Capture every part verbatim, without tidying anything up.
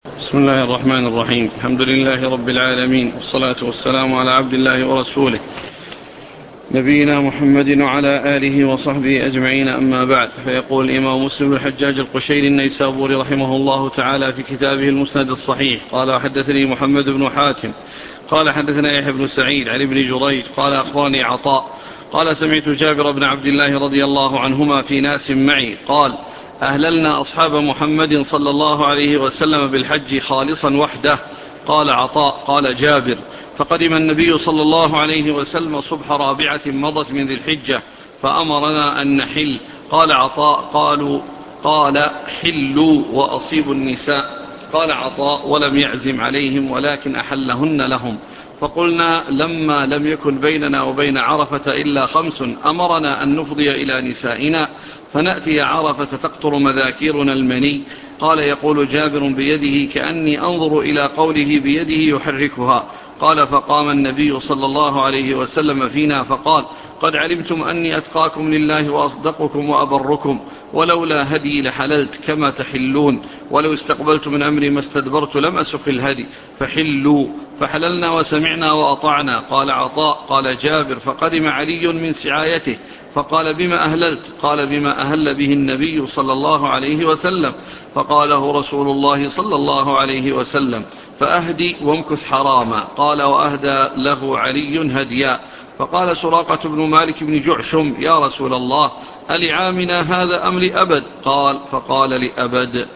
بسم الله الرحمن الرحيم. الحمد لله رب العالمين، والصلاة والسلام على عبد الله ورسوله نبينا محمد وعلى آله وصحبه أجمعين، أما بعد. فيقول الإمام مسلم الحجاج القشيري النيسابوري رحمه الله تعالى في كتابه المسند الصحيح قال: حدثني محمد بن حاتم قال حدثنا يحيى بن سعيد عن ابن جريج قال: أخبرني عطاء قال: سمعت جابر بن عبد الله رضي الله عنهما في ناس معي قال: أهللنا أصحاب محمد صلى الله عليه وسلم بالحج خالصا وحده. قال عطاء: قال جابر: فقدم النبي صلى الله عليه وسلم صبح رابعة مضت من ذي الحجة فأمرنا أن نحل. قال عطاء: قالوا قال حلوا وأصيبوا النساء. قال عطاء: ولم يعزم عليهم ولكن أحلهن لهم. فقلنا: لما لم يكن بيننا وبين عرفة إلا خمس أمرنا أن نفضي إلى نسائنا فنأتي عرفة تقطر مذاكيرنا المني. قال: يقول جابر بيده كأني أنظر إلى قوله بيده يحركها. قال: فقام النبي صلى الله عليه وسلم فينا فقال: قد علمتم أني أتقاكم لله وأصدقكم وأبركم، ولولا هدي لحللت كما تحلون، ولو استقبلت من أمري ما استدبرت لم أسق الهدي، فحلوا. فحللنا وسمعنا وأطعنا. قال عطاء: قال جابر: فقدم علي من سعايته فقال: بما أهللت؟ قال: بما أهل به النبي صلى الله عليه وسلم. فقاله رسول الله صلى الله عليه وسلم: فأهدي وامكث حراما. قال: وأهدى له علي هديا. فقال سراقة بن مالك بن جعشم: يا رسول الله، ألعامنا هذا أم لأبد؟ قال: فقال: لأبد.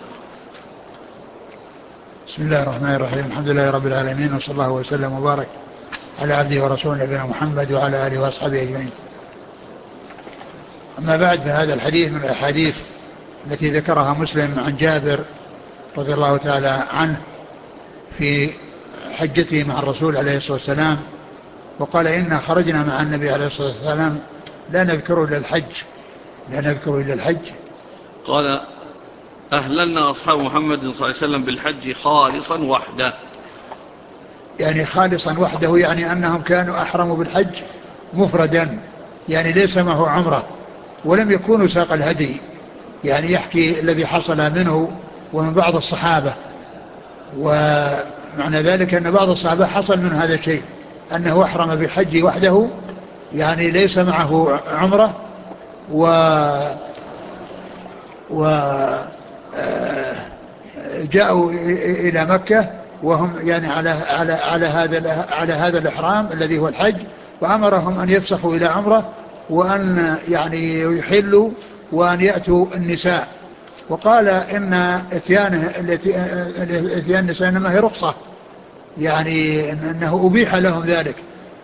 بسم الله الرحمن الرحيم. الحمد لله رب العالمين، وصلى الله وسلم وبارك على عبده ورسوله نبينا محمد وعلى آله وأصحابه أجمعين. أما بعد، فهذا الحديث من الأحاديث التي ذكرها مسلم عن جابر رضي الله تعالى عنه في حجته مع الرسول عليه الصلاة والسلام، وقال: إنا خرجنا مع النبي عليه الصلاة والسلام لا نذكر إلا الحج لا نذكر إلا الحج قال: أهللنا أصحاب محمد صلى الله عليه وسلم بالحج خالصا وحده. يعني خالصا وحده، يعني أنهم كانوا أحرموا بالحج مفردا، يعني ليس معه عمره، ولم يكونوا ساق الهدي. يعني يحكي الذي حصل منه ومن بعض الصحابة، ومعنى ذلك أن بعض الصحابة حصل من هذا الشيء، أنه أحرم بالحج وحده، يعني ليس معه عمره، و و جاءوا إلى مكة وهم يعني على على على هذا على هذا الإحرام الذي هو الحج، وأمرهم أن يفسخوا إلى عمرة، وأن يعني يحلوا، وأن يأتوا النساء. وقال إن اتيانه اتيان النساء إنما هي رخصة، يعني أنه أبيح لهم ذلك،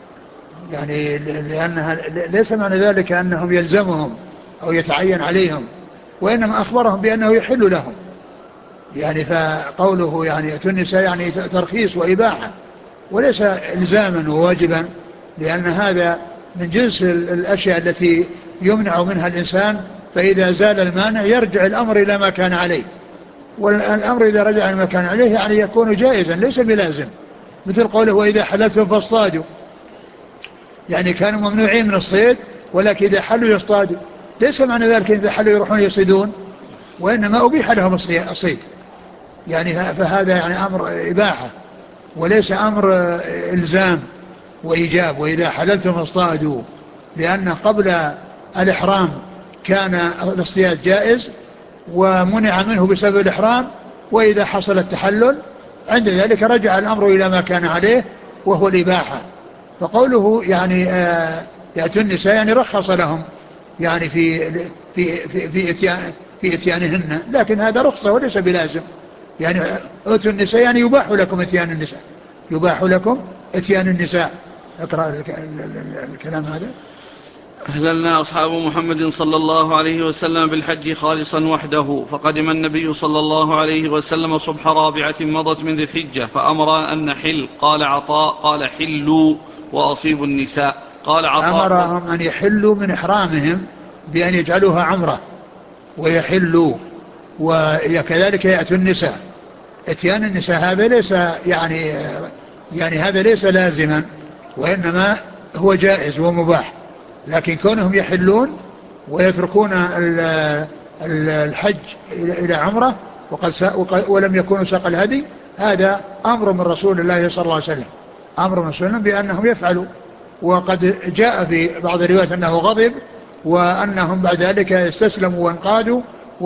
يعني لأنها ليس معنى ذلك أنهم يلزمهم أو يتعين عليهم، وإنما أخبرهم بأنه يحل لهم. يعني فقوله يعني اتوا النساء يعني ترخيص وإباحة، وليس إلزاما وواجبا، لأن هذا من جنس الأشياء التي يمنع منها الإنسان، فإذا زال المانع يرجع الأمر إلى ما كان عليه، والأمر إذا رجع إلى ما كان عليه يعني يكون جائزا ليس بلازم. مثل قوله: وإذا حللتم فاصطادوا، يعني كانوا ممنوعين من الصيد، ولكن إذا حلوا يصطادوا. ليس معنى ذلك إذا حلوا يروحون يصيدون، وإنما أبيح لهم الصيد، يعني فهذا يعني أمر إباحة وليس أمر إلزام وإيجاب. وإذا حللتم فاصطادوا، لأن قبل الإحرام كان الاصطياد جائز ومنع منه بسبب الإحرام، وإذا حصل التحلل عند ذلك رجع الأمر إلى ما كان عليه وهو الإباحة. فقوله يعني آه يأتوا النساء يعني رخص لهم، يعني في في في في اتيان في اتيانهن، لكن هذا رخصة وليس بلازم. يعني اتوا النساء يعني يباح لكم اتيان النساء، يباح لكم اتيان النساء. اقرأ الكلام هذا. أهللنا أصحاب محمد صلى الله عليه وسلم بالحج خالصا وحده. فقدم النبي صلى الله عليه وسلم صبح رابعة مضت من ذي الحجة فأمر أن نحل. قال عطاء: قال حلوا وأصيبوا النساء. قال عطاء: أمرهم أن يحلوا من إحرامهم بأن يجعلوها عمرة ويحلوا، وكذلك يأتوا النساء. اتيان النساء هذا ليس يعني يعني هذا ليس لازما، وإنما هو جائز ومباح، لكن كونهم يحلون ويتركون الحج إلى عمرة وقد ولم يكونوا ساق الهدي، هذا أمر من رسول الله صلى الله عليه وسلم، أمر من رسول الله بأنهم يفعلوا. وقد جاء في بعض الروايات أنه غضب، وأنهم بعد ذلك استسلموا وانقادوا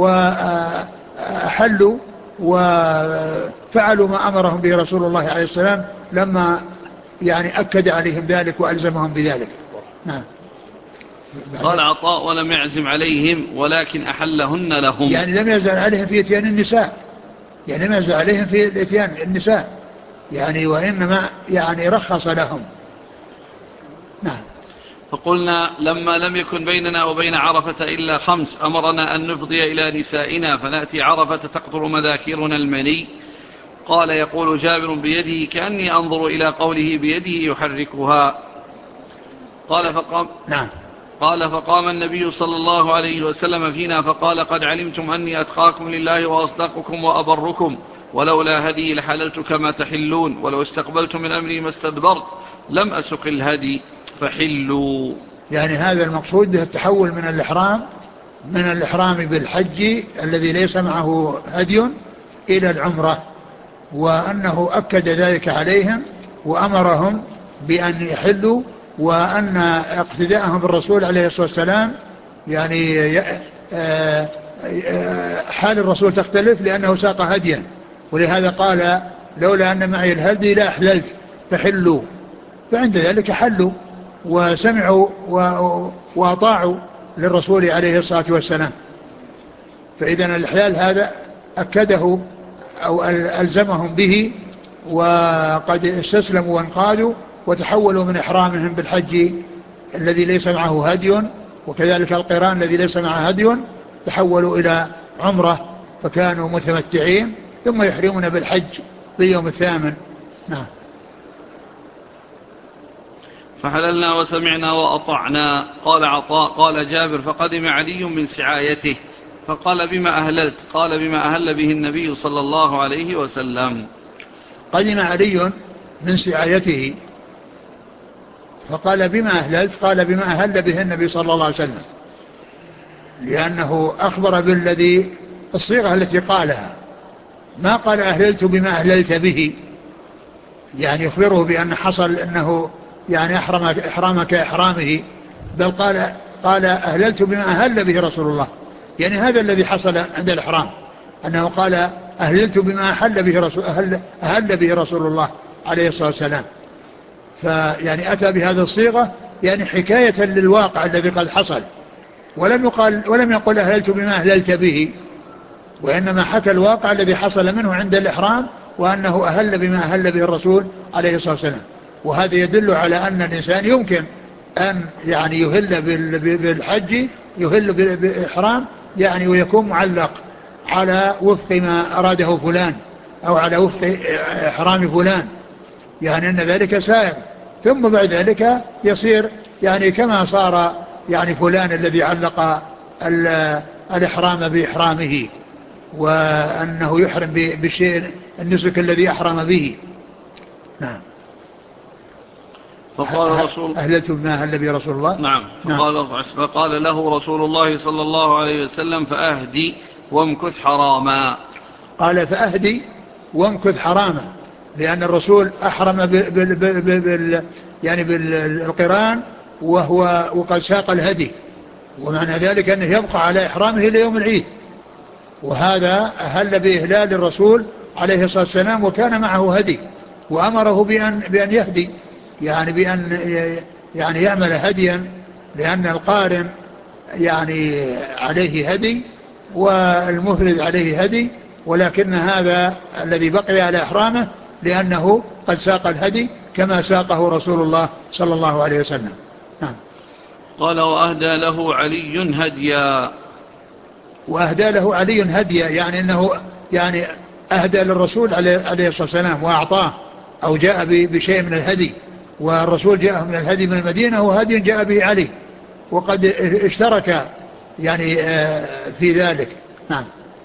وأحلوا وفعلوا ما أمرهم به رسول الله عليه السلام لما يعني أكد عليهم ذلك وألزمهم بذلك. نعم. قال عطاء: ولم يعزم عليهم ولكن أحلهن لهم، يعني لم يعزم عليهم في اتيان النساء، يعني لم يعزم عليهم في اتيان النساء يعني، وإنما يعني رخص لهم. نعم. فقلنا: لما لم يكن بيننا وبين عرفة إلا خمس أمرنا أن نفضي إلى نسائنا فنأتي عرفة تقطر مذاكرنا المني. قال: يقول جابر بيده كأني أنظر إلى قوله بيده يحركها. قال فقام نعم. قال فقام النبي صلى الله عليه وسلم فينا فقال: قد علمتم أني أتقاكم لله وأصدقكم وأبركم، ولولا هدي لحللت كما تحلون، ولو استقبلت من أمري ما استدبرت، لم أسق الهدي فحلوا. يعني هذا المقصود به التحول من الإحرام من الإحرام بالحج الذي ليس معه هدي إلى العمرة، وأنه أكد ذلك عليهم وأمرهم بأن يحلوا، وأن اقتداءهم بالرسول عليه الصلاة والسلام يعني حال الرسول تختلف لأنه ساق هديا، ولهذا قال: لولا أن معي الهدي لا أحللت فحلوا. فعند ذلك حلوا وسمعوا وأطاعوا للرسول عليه الصلاة والسلام. فإذن الإحلال هذا أكده أو ألزمهم به، وقد استسلموا وانقادوا وتحولوا من إحرامهم بالحج الذي ليس معه هدي، وكذلك القران الذي ليس معه هدي، تحولوا إلى عمرة فكانوا متمتعين ثم يحرمون بالحج في اليوم الثامن. نعم. فحللنا وسمعنا وأطعنا. قال عطاء: قال جابر: فقدم علي من سعايته فقال: بما أهللت؟ قال: بما أهل به النبي صلى الله عليه وسلم. قدم علي من سعايته فقال: بما أهللت؟ قال: بما أهل به النبي صلى الله عليه وسلم، لأنه أخبر بالذي الصيغة التي قالها، ما قال أهللت بما أهللت به، يعني يخبره بأن حصل أنه يعني أحرم إحرامك إحرامه، بل قال قال أهللت بما أهل به رسول الله، يعني هذا الذي حصل عند الإحرام، أنه قال أهللت بما أهل به رسول, أهل أهل به رسول الله عليه الصلاة والسلام. فيعني أتى بهذه الصيغة يعني حكاية للواقع الذي قد حصل، ولم يقال ولم يقل أهللت بما أهللت به، وإنما حكى الواقع الذي حصل منه عند الإحرام، وأنه أهل بما أهل به الرسول عليه الصلاة والسلام. وهذا يدل على أن الإنسان يمكن أن يعني يهل بالحج، يهل بالإحرام يعني، ويكون معلق على وفق ما أراده فلان أو على وفق إحرام فلان، يعني أن ذلك سائر، ثم بعد ذلك يصير يعني كما صار يعني فلان الذي علق الإحرام بإحرامه، وأنه يحرم بالشيء النسك الذي أحرم به. نعم. فقال رسول أهللت بما أهل به رسول الله. نعم. فقال, نعم. فقال له رسول الله صلى الله عليه وسلم: فأهدي وامكث حراما. قال: فأهدي وامكث حراما، لأن الرسول أحرم بال بال بال يعني بالقران وهو وقد ساق الهدي، ومعنى ذلك أنه يبقى على إحرامه إلى يوم العيد، وهذا أهل بإهلال الرسول عليه الصلاة والسلام وكان معه هدي، وأمره بأن, بأن يهدي، يعني بأن يعني يعمل هديا، لأن القارن يعني عليه هدي والمفرد عليه هدي، ولكن هذا الذي بقي على إحرامه لأنه قد ساق الهدي كما ساقه رسول الله صلى الله عليه وسلم. نعم. قال: وأهدى له علي هديا. وأهدى له علي هديا، يعني أنه يعني أهدى للرسول عليه الصلاة والسلام وأعطاه أو جاء بشيء من الهدي، والرسول جاء من الهدي من المدينة وهدي جاء به علي، وقد اشترك يعني في ذلك. نعم.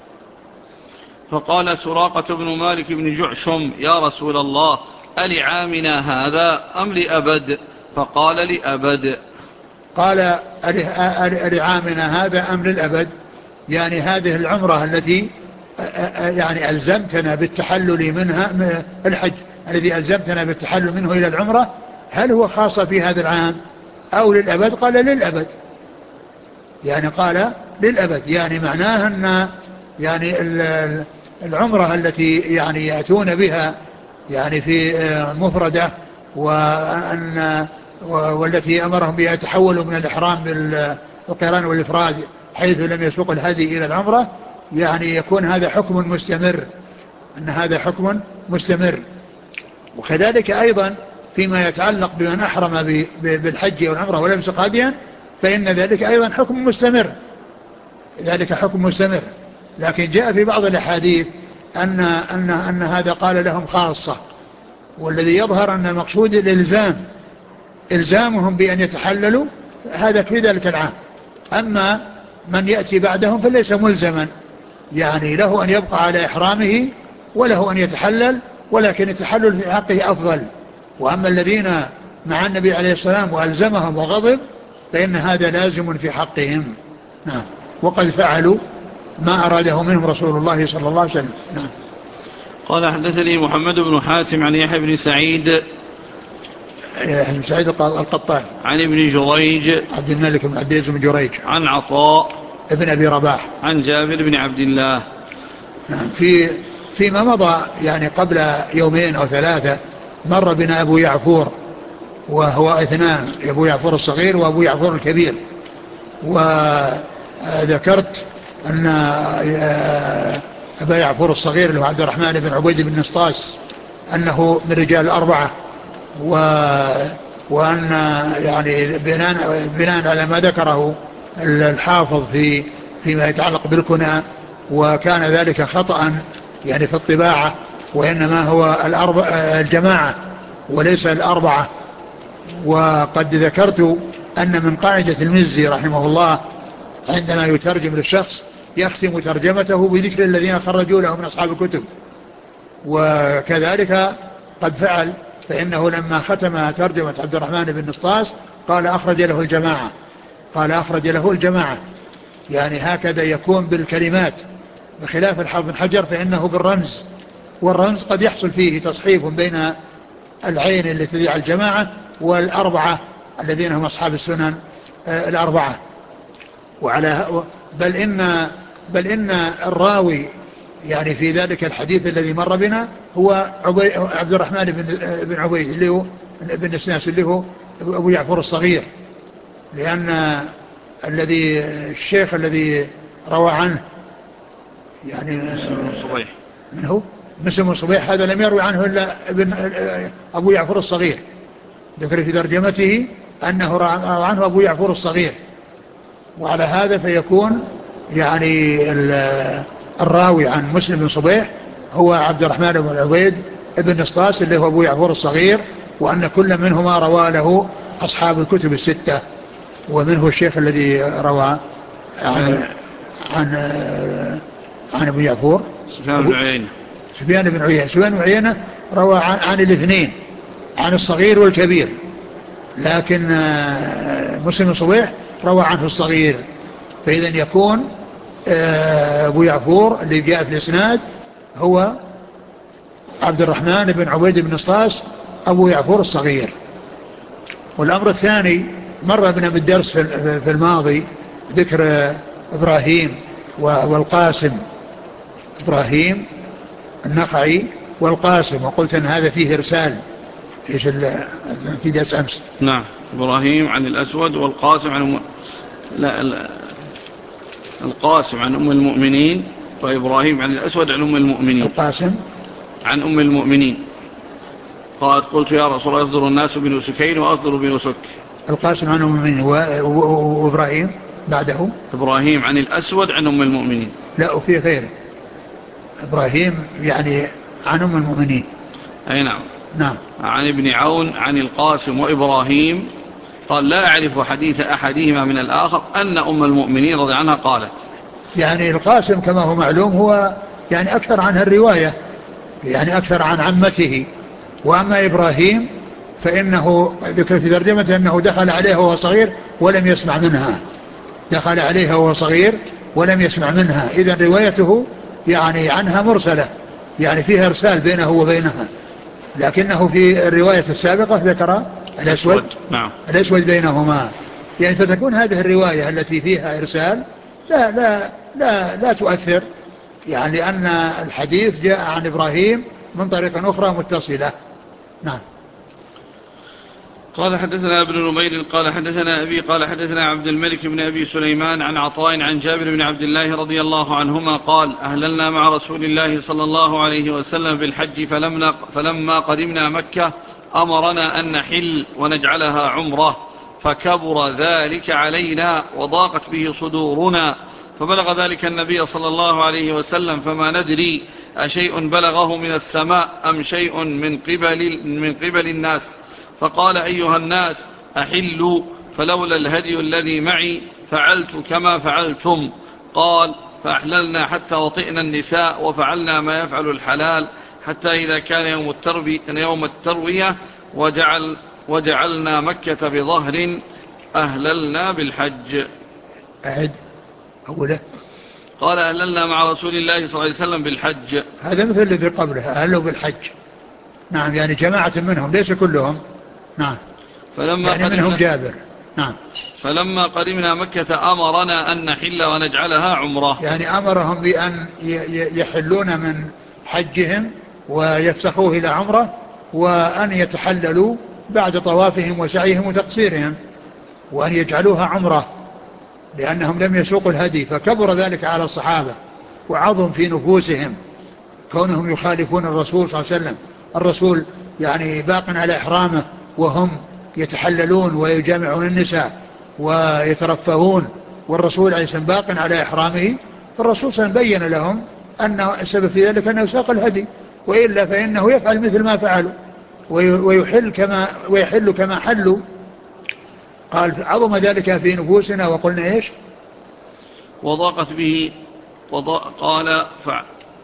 فقال سراقة بن مالك بن جعشم: يا رسول الله، ألعامنا هذا أم لأبد؟ فقال: لأبد. قال: ألعامنا هذا أم للأبد؟ يعني هذه العمرة التي يعني ألزمتنا بالتحلل منها الحج الذي ألزمتنا بالتحلل منه إلى العمرة هل هو خاص في هذا العام أو للأبد؟ قال للأبد، يعني قال للأبد، يعني معناه أن يعني العمرة التي يعني يأتون بها يعني في مفردة وأن والتي أمرهم بها يتحولوا من الإحرام بالقران والإفراد حيث لم يسوق الهدي إلى العمرة، يعني يكون هذا حكم مستمر، أن هذا حكم مستمر. وكذلك أيضا فيما يتعلق بمن أحرم بالحج والعمرة ولم يسوق هديا فإن ذلك أيضا حكم مستمر، ذلك حكم مستمر. لكن جاء في بعض الأحاديث أن, أن, أن هذا قال لهم خاصة، والذي يظهر أن المقصود الإلزام، إلزامهم بأن يتحللوا هذا في ذلك العام. أما من يأتي بعدهم فليس ملزما، يعني له أن يبقى على إحرامه وله أن يتحلل، ولكن التحلل في حقه أفضل. وأما الذين مع النبي عليه السلام وألزمهم وغضب فإن هذا لازم في حقهم. نعم. وقد فعلوا ما أراده منهم رسول الله صلى الله عليه وسلم. نعم. قال حدثني محمد بن حاتم عن يحيى بن سعيد يحيى بن سعيد القطان عن ابن جريج عبد الملك بن عبد العزيز بن جريج عن عطاء ابن أبي رباح عن جابر بن عبد الله. نعم. في فيما مضى يعني قبل يومين أو ثلاثة مر بنا أبو يعفور، وهو اثنان، أبو يعفور الصغير وأبو يعفور الكبير، وذكرت أن أبا يعفور الصغير اللي هو عبد الرحمن بن عبيد بن نسطاس أنه من رجال الأربعة، و وأن يعني بناء, بناء على ما ذكره الحافظ في فيما يتعلق بالكنى، وكان ذلك خطأ يعني في الطباعة، وإنما هو الأربع الجماعة وليس الأربعة. وقد ذكرت أن من قاعدة المزي رحمه الله عندما يترجم للشخص يختم ترجمته بذكر الذين خرجوا له من أصحاب الكتب، وكذلك قد فعل، فإنه لما ختم ترجمة عبد الرحمن بن نسطاس قال أخرج له الجماعة، قال أخرج له الجماعة، يعني هكذا يكون بالكلمات، بخلاف الحافظ بن حجر فإنه بالرمز، والرمز قد يحصل فيه تصحيف بين العين التي تدعي الجماعة والأربعة الذين هم أصحاب السنن الأربعة. وعلى بل إن بل إن الراوي يعني في ذلك الحديث الذي مر بنا هو عبد الرحمن بن بن عبيد اللي هو بن نسناس اللي هو أبو يعفور الصغير، لأن الذي الشيخ الذي روى عنه يعني صبيح من هو مسلم صبيح، هذا لم يروي عنه إلا ابن أبو يعفور الصغير، ذكر في ترجمته أنه روى عنه أبو يعفور الصغير. وعلى هذا فيكون يعني الراوي عن مسلم بن صبيح هو عبد الرحمن بن عبيد ابن نسطاس اللي هو أبو يعفور الصغير، وأن كل منهما روى له أصحاب الكتب الستة، ومنه الشيخ الذي روى عن عن عن أبو يعفور سفيان بن عيينة سفيان بن عيينة سفيان بن عيينة روى عن, عن الاثنين، عن الصغير والكبير، لكن مسلم بن صبيح روى عنه الصغير. فإذا يكون أبو يعفور اللي جاء في الإسناد هو عبد الرحمن بن عبيد بن نسطاس أبو يعفور الصغير. والأمر الثاني مر بنا بالدرس في الماضي ذكر إبراهيم والقاسم، إبراهيم النخعي والقاسم، وقلت أن هذا فيه إرسال إيش في درس أمس. نعم. إبراهيم عن الأسود والقاسم عن أم... لا, لا القاسم عن أم المؤمنين، وإبراهيم عن الأسود عن أم المؤمنين. القاسم عن أم المؤمنين قالت قلت يا رسول الله يصدر الناس بنسكين وأصدر بنسك. القاسم عن أم المؤمنين وإبراهيم بعده إبراهيم عن الأسود عن أم المؤمنين. لا وفي غيره إبراهيم يعني عن أم المؤمنين. أي نعم. نعم. عن ابن عون عن القاسم وإبراهيم قال لا أعرف حديث أحدهما من الآخر أن أم المؤمنين رضي عنها قالت. يعني القاسم كما هو معلوم هو يعني أكثر عنها الرواية، يعني أكثر عن عمته. وأما إبراهيم فإنه ذكر في ترجمته أنه دخل عليها وهو صغير ولم يسمع منها، دخل عليها وهو صغير ولم يسمع منها. إذن روايته يعني عنها مرسلة، يعني فيها إرسال بينه وبينها، لكنه في الرواية السابقة ذكر الأسود نعم. الأسود بينهما. يعني فتكون هذه الرواية التي فيها إرسال لا لا لا لا تؤثر، يعني لأن الحديث جاء عن إبراهيم من طريق أخرى متصلة. نعم. قال حدثنا ابن نمير قال حدثنا أبي قال حدثنا عبد الملك بن أبي سليمان عن عطاء عن جابر بن عبد الله رضي الله عنهما قال أهللنا مع رسول الله صلى الله عليه وسلم بالحج فلما, فلما قدمنا مكة أمرنا أن نحل ونجعلها عمرة، فكبر ذلك علينا وضاقت به صدورنا، فبلغ ذلك النبي صلى الله عليه وسلم فما ندري أشيء بلغه من السماء أم شيء من قبل, من قبل الناس، فقال أيها الناس أحلوا، فلولا الهدي الذي معي فعلت كما فعلتم. قال فأحللنا حتى وطئنا النساء وفعلنا ما يفعل الحلال، حتى إذا كان يوم, التربي يوم التروية وجعل وجعلنا مكة بظهر أهللنا بالحج. أعد أوله. قال أهللنا مع رسول الله صلى الله عليه وسلم بالحج. هذا مثل الذي قبله أهلوا بالحج. نعم، يعني جماعة منهم ليس كلهم. نعم. فلما يعني منهم جابر. نعم. فلما قدمنا مكة أمرنا أن نحل ونجعلها عمرة، يعني أمرهم بأن يحلون من حجهم ويفسخوه إلى عمرة، وأن يتحللوا بعد طوافهم وسعيهم وتقصيرهم، وأن يجعلوها عمرة، لأنهم لم يسوقوا الهدي، فكبر ذلك على الصحابة وعظم في نفوسهم كونهم يخالفون الرسول صلى الله عليه وسلم. الرسول يعني باق على إحرامه وهم يتحللون ويجامعون النساء ويترفهون، والرسول عليه السلام باق على إحرامه، فالرسول صلى الله عليه وسلم بين لهم أن السبب في ذلك أنه ساق الهدي، وإلا فإنه يفعل مثل ما فعلوا ويحل كما, ويحل كما حلوا. قال عظم ذلك في نفوسنا وقلنا إيش؟ وضاقت به وضاق قال فعل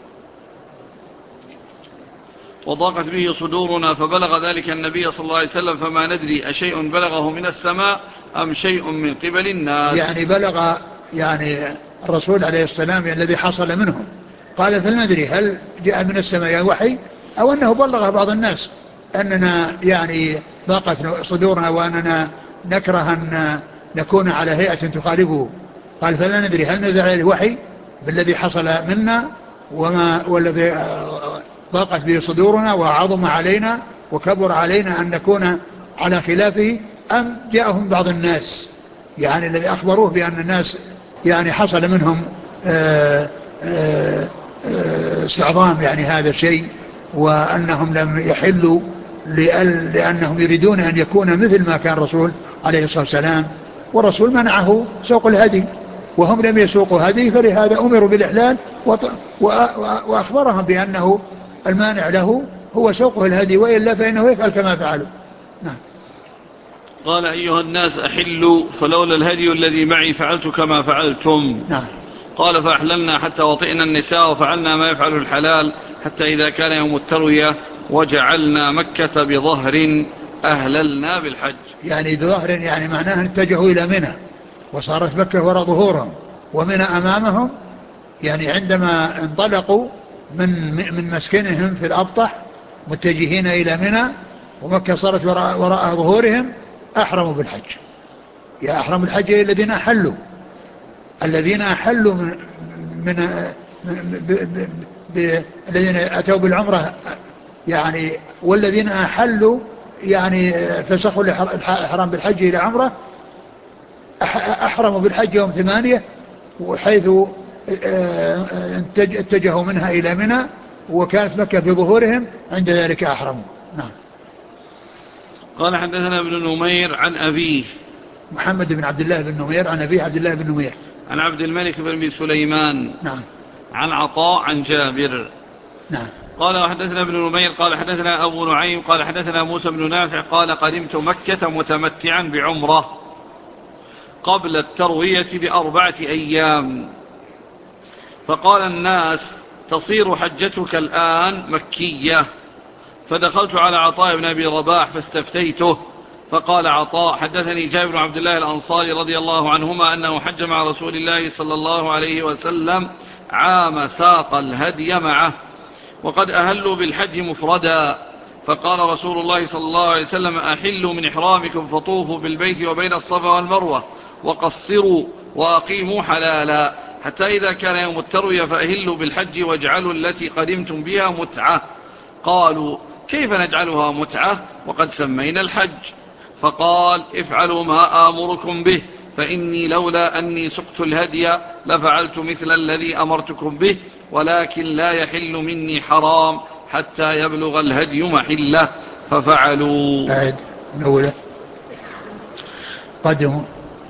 وضاقت به صدورنا، فبلغ ذلك النبي صلى الله عليه وسلم فما ندري أشيء بلغه من السماء أم شيء من قبل الناس. يعني بلغ يعني الرسول عليه السلام الذي حصل منهم، قال فلندري هل جاء من السماء وحي أو أنه بلغ بعض الناس أننا يعني ضاقت صدورنا وأننا نكره أن نكون على هيئة تخالفه. قال فلا ندري هل نزل عليه وحي بالذي حصل منا وما والذي ضاقت به صدورنا وعظم علينا وكبر علينا أن نكون على خلافه، أم جاءهم بعض الناس يعني الذي أخبروه بأن الناس يعني حصل منهم استعظام يعني هذا الشيء، وأنهم لم يحلوا لأنهم يريدون أن يكون مثل ما كان الرسول عليه الصلاة والسلام، والرسول منعه سوق الهدي وهم لم يسوقوا هدي، فلهذا أمروا بالإحلال وأخبرهم بأنه المانع له هو سوقه الهدي، وإلا فإنه يفعل كما فعلوا. نعم. قال أيها الناس أحلوا، فلولا الهدي الذي معي فعلت كما فعلتم. نعم. قال فأحللنا حتى وطئنا النساء وفعلنا ما يفعل الحلال، حتى إذا كان يوم التروية وجعلنا مكة بظهر أهللنا بالحج. يعني بظهر يعني معناه اتجهوا إلى منى وصارت مكة وراء ظهورهم ومنى أمامهم، يعني عندما انطلقوا من من مسكنهم في الأبطح متجهين إلى منى ومكة صارت وراء, وراء ظهورهم أحرموا بالحج. يا أحرموا الحج الذين أحلوا الذين أحلوا من, من ب ب ب الذين أتوا بالعمرة يعني، والذين أحلوا يعني فسخوا الإحرام بالحج إلى عمرة أحرموا بالحج يوم ثمانية، وحيث اتجهوا منها إلى منى وكانت مكة في ظهورهم عند ذلك أحرموا. نعم. قال حدثنا ابن نمير عن أبيه محمد بن عبد الله بن نمير عن أبيه عبد الله بن نمير عن عبد الملك بن أبي سليمان. نعم. عن عطاء عن جابر. نعم. قال وحدثنا ابن نمير قال حدثنا أبو نعيم قال حدثنا موسى بن نافع قال قدمت مكة متمتعا بعمرة قبل التروية بأربعة أيام، فقال الناس تصير حجتك الآن مكية، فدخلت على عطاء بن أبي رباح فاستفتيته فقال عطاء حدثني جابر بن عبد الله الأنصاري رضي الله عنهما أنه حج مع رسول الله صلى الله عليه وسلم عام ساق الهدي معه وقد أهلوا بالحج مفردا، فقال رسول الله صلى الله عليه وسلم أحلوا من إحرامكم فطوفوا بالبيت وبين الصفا والمروة وقصروا وأقيموا حلالا، حتى إذا كان يوم التروية فأهلوا بالحج واجعلوا التي قدمتم بها متعة. قالوا كيف نجعلها متعة وقد سمينا الحج؟ فقال افعلوا ما آمركم به، فإني لولا أني سقت الهدي لفعلت مثل الذي أمرتكم به، ولكن لا يحل مني حرام حتى يبلغ الهدي محله، ففعلوا. أعد نوله قدموا.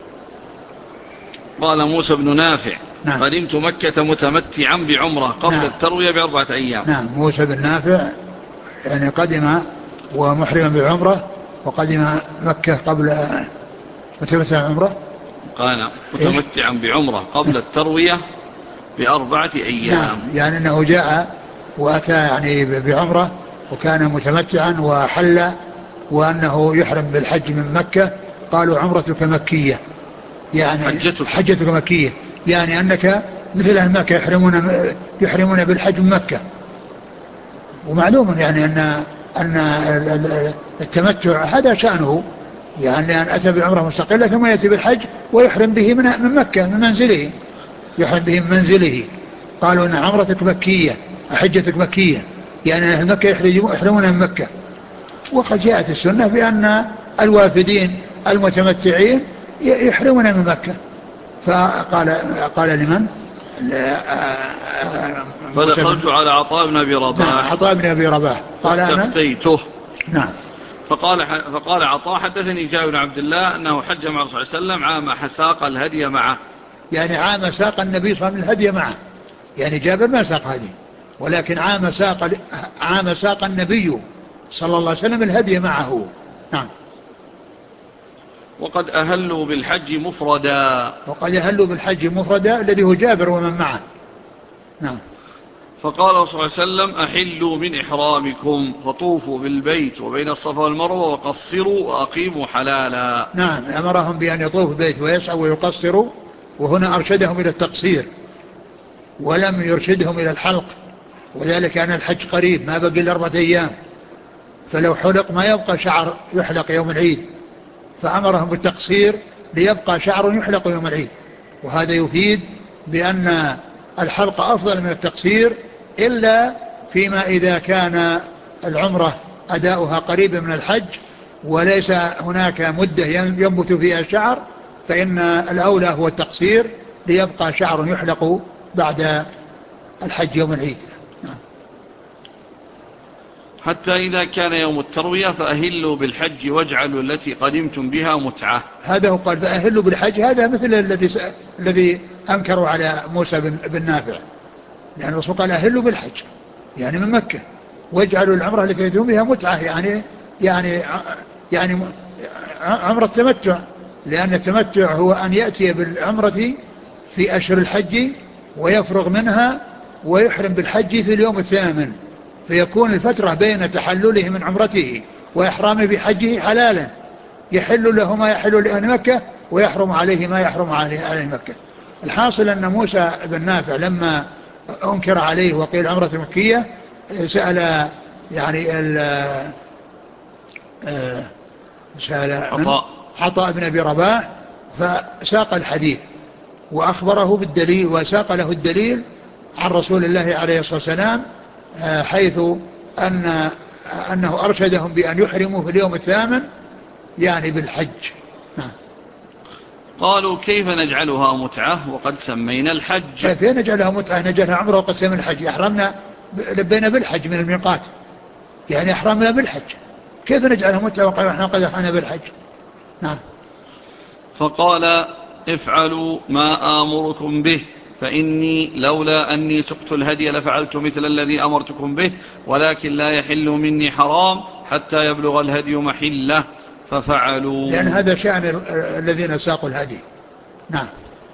قال موسى بن نافع نعم. قدمت مكة متمتعا بعمرة قبل نعم. التروية بأربعة أيام. نعم. موسى بن نافع يعني قدم ومحرما بعمرة وقدم مكة قبل متمتعا عمرة. قال متمتعا بعمرة قبل التروية بأربعة أيام. نعم. يعني أنه جاء وأتى يعني بعمرة وكان متمتعا وحل وأنه يحرم بالحج من مكة. قالوا عمرتك مكية يعني حجتك, حجتك مكية، يعني أنك مثل أهل مكة يحرمون يحرمون بالحج من مكة. ومعلوم يعني أن أن التمتع هذا شأنه، يعني أن أتى بعمرة مستقلة ثم يأتي بالحج ويحرم به من من مكة من منزله، يحرم به من منزله. قالوا أن عمرتك مكية حجتك مكية، يعني أهل مكة يحرمون من مكة. وقد جاءت السنة بأن الوافدين المتمتعين يحرمون من مكة. فقال قال لمن فدخلت على عطاء بن أبي رباح. نعم. عطاء بن أبي رباح قال فاستفتيته. نعم. فقال, فقال عطاء حدثني جابر بن عبد الله أنه حج مع رسول الله صلى الله عليه وسلم عام حساق الهدي معه، يعني عام ساق النبي صلى الله عليه وسلم الهدي معه، يعني جابر ما ساق هدي، ولكن عام ساق عام ساق النبي صلى الله عليه وسلم الهدي معه. نعم. وقد أهلوا بالحج مفردا. وقد أهلوا بالحج مفردا الذي هو جابر ومن معه. نعم. فقال صلى الله عليه وسلم أحلوا من إحرامكم فطوفوا بالبيت وبين الصفا والمروة وقصروا وأقيموا حلالا. نعم. أمرهم بأن يطوفوا البيت ويسعوا ويقصروا، وهنا أرشدهم إلى التقصير ولم يرشدهم إلى الحلق، وذلك أن الحج قريب ما بقي لأربعة أيام، فلو حلق ما يبقى شعر يحلق يوم العيد، فأمرهم بالتقصير ليبقى شعر يحلق يوم العيد. وهذا يفيد بأن الحلق أفضل من التقصير، إلا فيما إذا كان العمرة أداؤها قريبا من الحج وليس هناك مدة ينبت فيها الشعر، فإن الأولى هو التقصير ليبقى شعر يحلق بعد الحج يوم العيد. حتى إذا كان يوم التروية فأهلوا بالحج واجعلوا التي قدمتم بها متعة. هذا هو قال فأهلوا بالحج، هذا مثل الذي الذي أنكروا على موسى بن, بن نافع، لأن الرسول قال أهلوا بالحج يعني من مكة، واجعلوا العمرة التي قدمتم بها متعة، يعني يعني يعني عمرة التمتع، لأن التمتع هو أن يأتي بالعمرة في أشهر الحج ويفرغ منها ويحرم بالحج في اليوم الثامن، فيكون الفترة بين تحلله من عمرته وإحرامه بحجه حلالا، يحل له ما يحل لأهل مكة ويحرم عليه ما يحرم عليه أهل مكة. الحاصل أن موسى بن نافع لما أنكر عليه وقيل عمرة مكية سأل يعني سأل عطاء عطاء بن أبي رباح فساق الحديث وأخبره بالدليل وساق له الدليل عن رسول الله عليه الصلاة والسلام، حيث أن أنه أرشدهم بأن يحرموا في اليوم الثامن يعني بالحج. نعم. قالوا كيف نجعلها متعة وقد سمينا الحج؟ كيف نجعلها متعة نجعلها عمره وقد سمينا الحج؟ أحرمنا لبينا بالحج من الميقات، يعني أحرمنا بالحج، كيف نجعلها متعة وقد أحرمنا بالحج؟ نعم. فقال افعلوا ما آمركم به، فإني لولا أني سقت الهدي لفعلت مثل الذي أمرتكم به، ولكن لا يحل مني حرام حتى يبلغ الهدي محله، ففعلوا. لأن هذا شأن الذين ساقوا الهدي. نعم.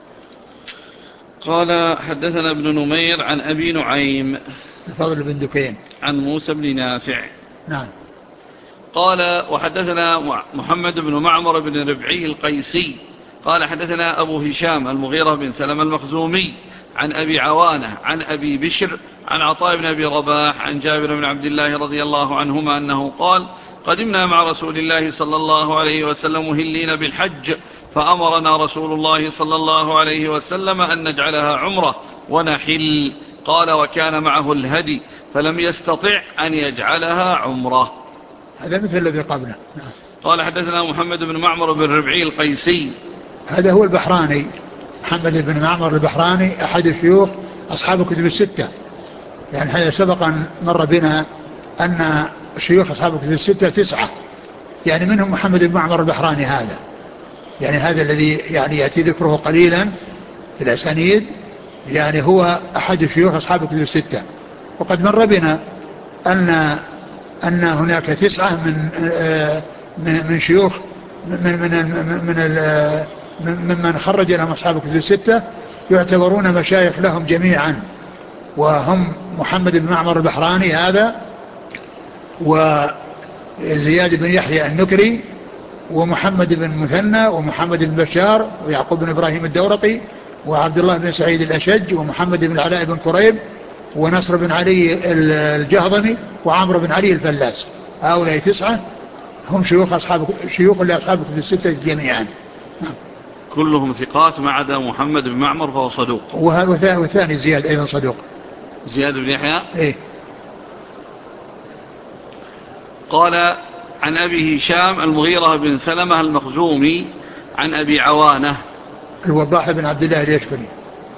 قال حدثنا ابن نمير عن أبي نعيم الفضل بن دكين عن موسى بن نافع نعم قال وحدثنا محمد بن معمر بن ربعي القيسي قال حدثنا أبو هشام المغيرة بن سلمة المخزومي عن أبي عوانة عن أبي بشر عن عطاء بن أبي رباح عن جابر بن عبد الله رضي الله عنهما أنه قال قدمنا مع رسول الله صلى الله عليه وسلم مهلين بالحج فأمرنا رسول الله صلى الله عليه وسلم أن نجعلها عمرة ونحل. قال وكان معه الهدي فلم يستطع أن يجعلها عمرة. هذا مثل الذي قبله. قال حدثنا محمد بن معمر بن ربعي القيسي هذا هو البحراني محمد بن معمر البحراني أحد الشيوخ أصحاب الكتب الستة. يعني هذا سبقا مر بنا أن شيوخ أصحاب الكتب الستة تسعة، يعني منهم محمد بن معمر البحراني هذا، يعني هذا الذي يعني يأتي ذكره قليلا في الأسانيد، يعني هو أحد شيوخ أصحاب الكتب الستة. وقد مر بنا أن أن هناك تسعة من من شيوخ من من من ممن خرج لهم أصحاب الكتب الستة يعتبرون مشايخ لهم جميعا، وهم محمد بن معمر البحراني هذا، وزياد بن يحيى النكري، ومحمد بن مثنى، ومحمد بن بشار، ويعقوب بن إبراهيم الدورقي، وعبد الله بن سعيد الأشج، ومحمد بن العلاء بن كريب، ونصر بن علي الجهضمي، وعمرو بن علي الفلاس. هؤلاء تسعة هم شيوخ أصحاب شيوخ لأصحاب الكتب الستة جميعا. كلهم ثقات ما عدا محمد بن معمر فهو صدوق. وثاني زياد أيضا صدوق. زياد بن يحيى إيه. قال عن أبي هشام المغيرة بن سلمة المخزومي عن أبي عوانة الوضاح بن عبد الله اليشكري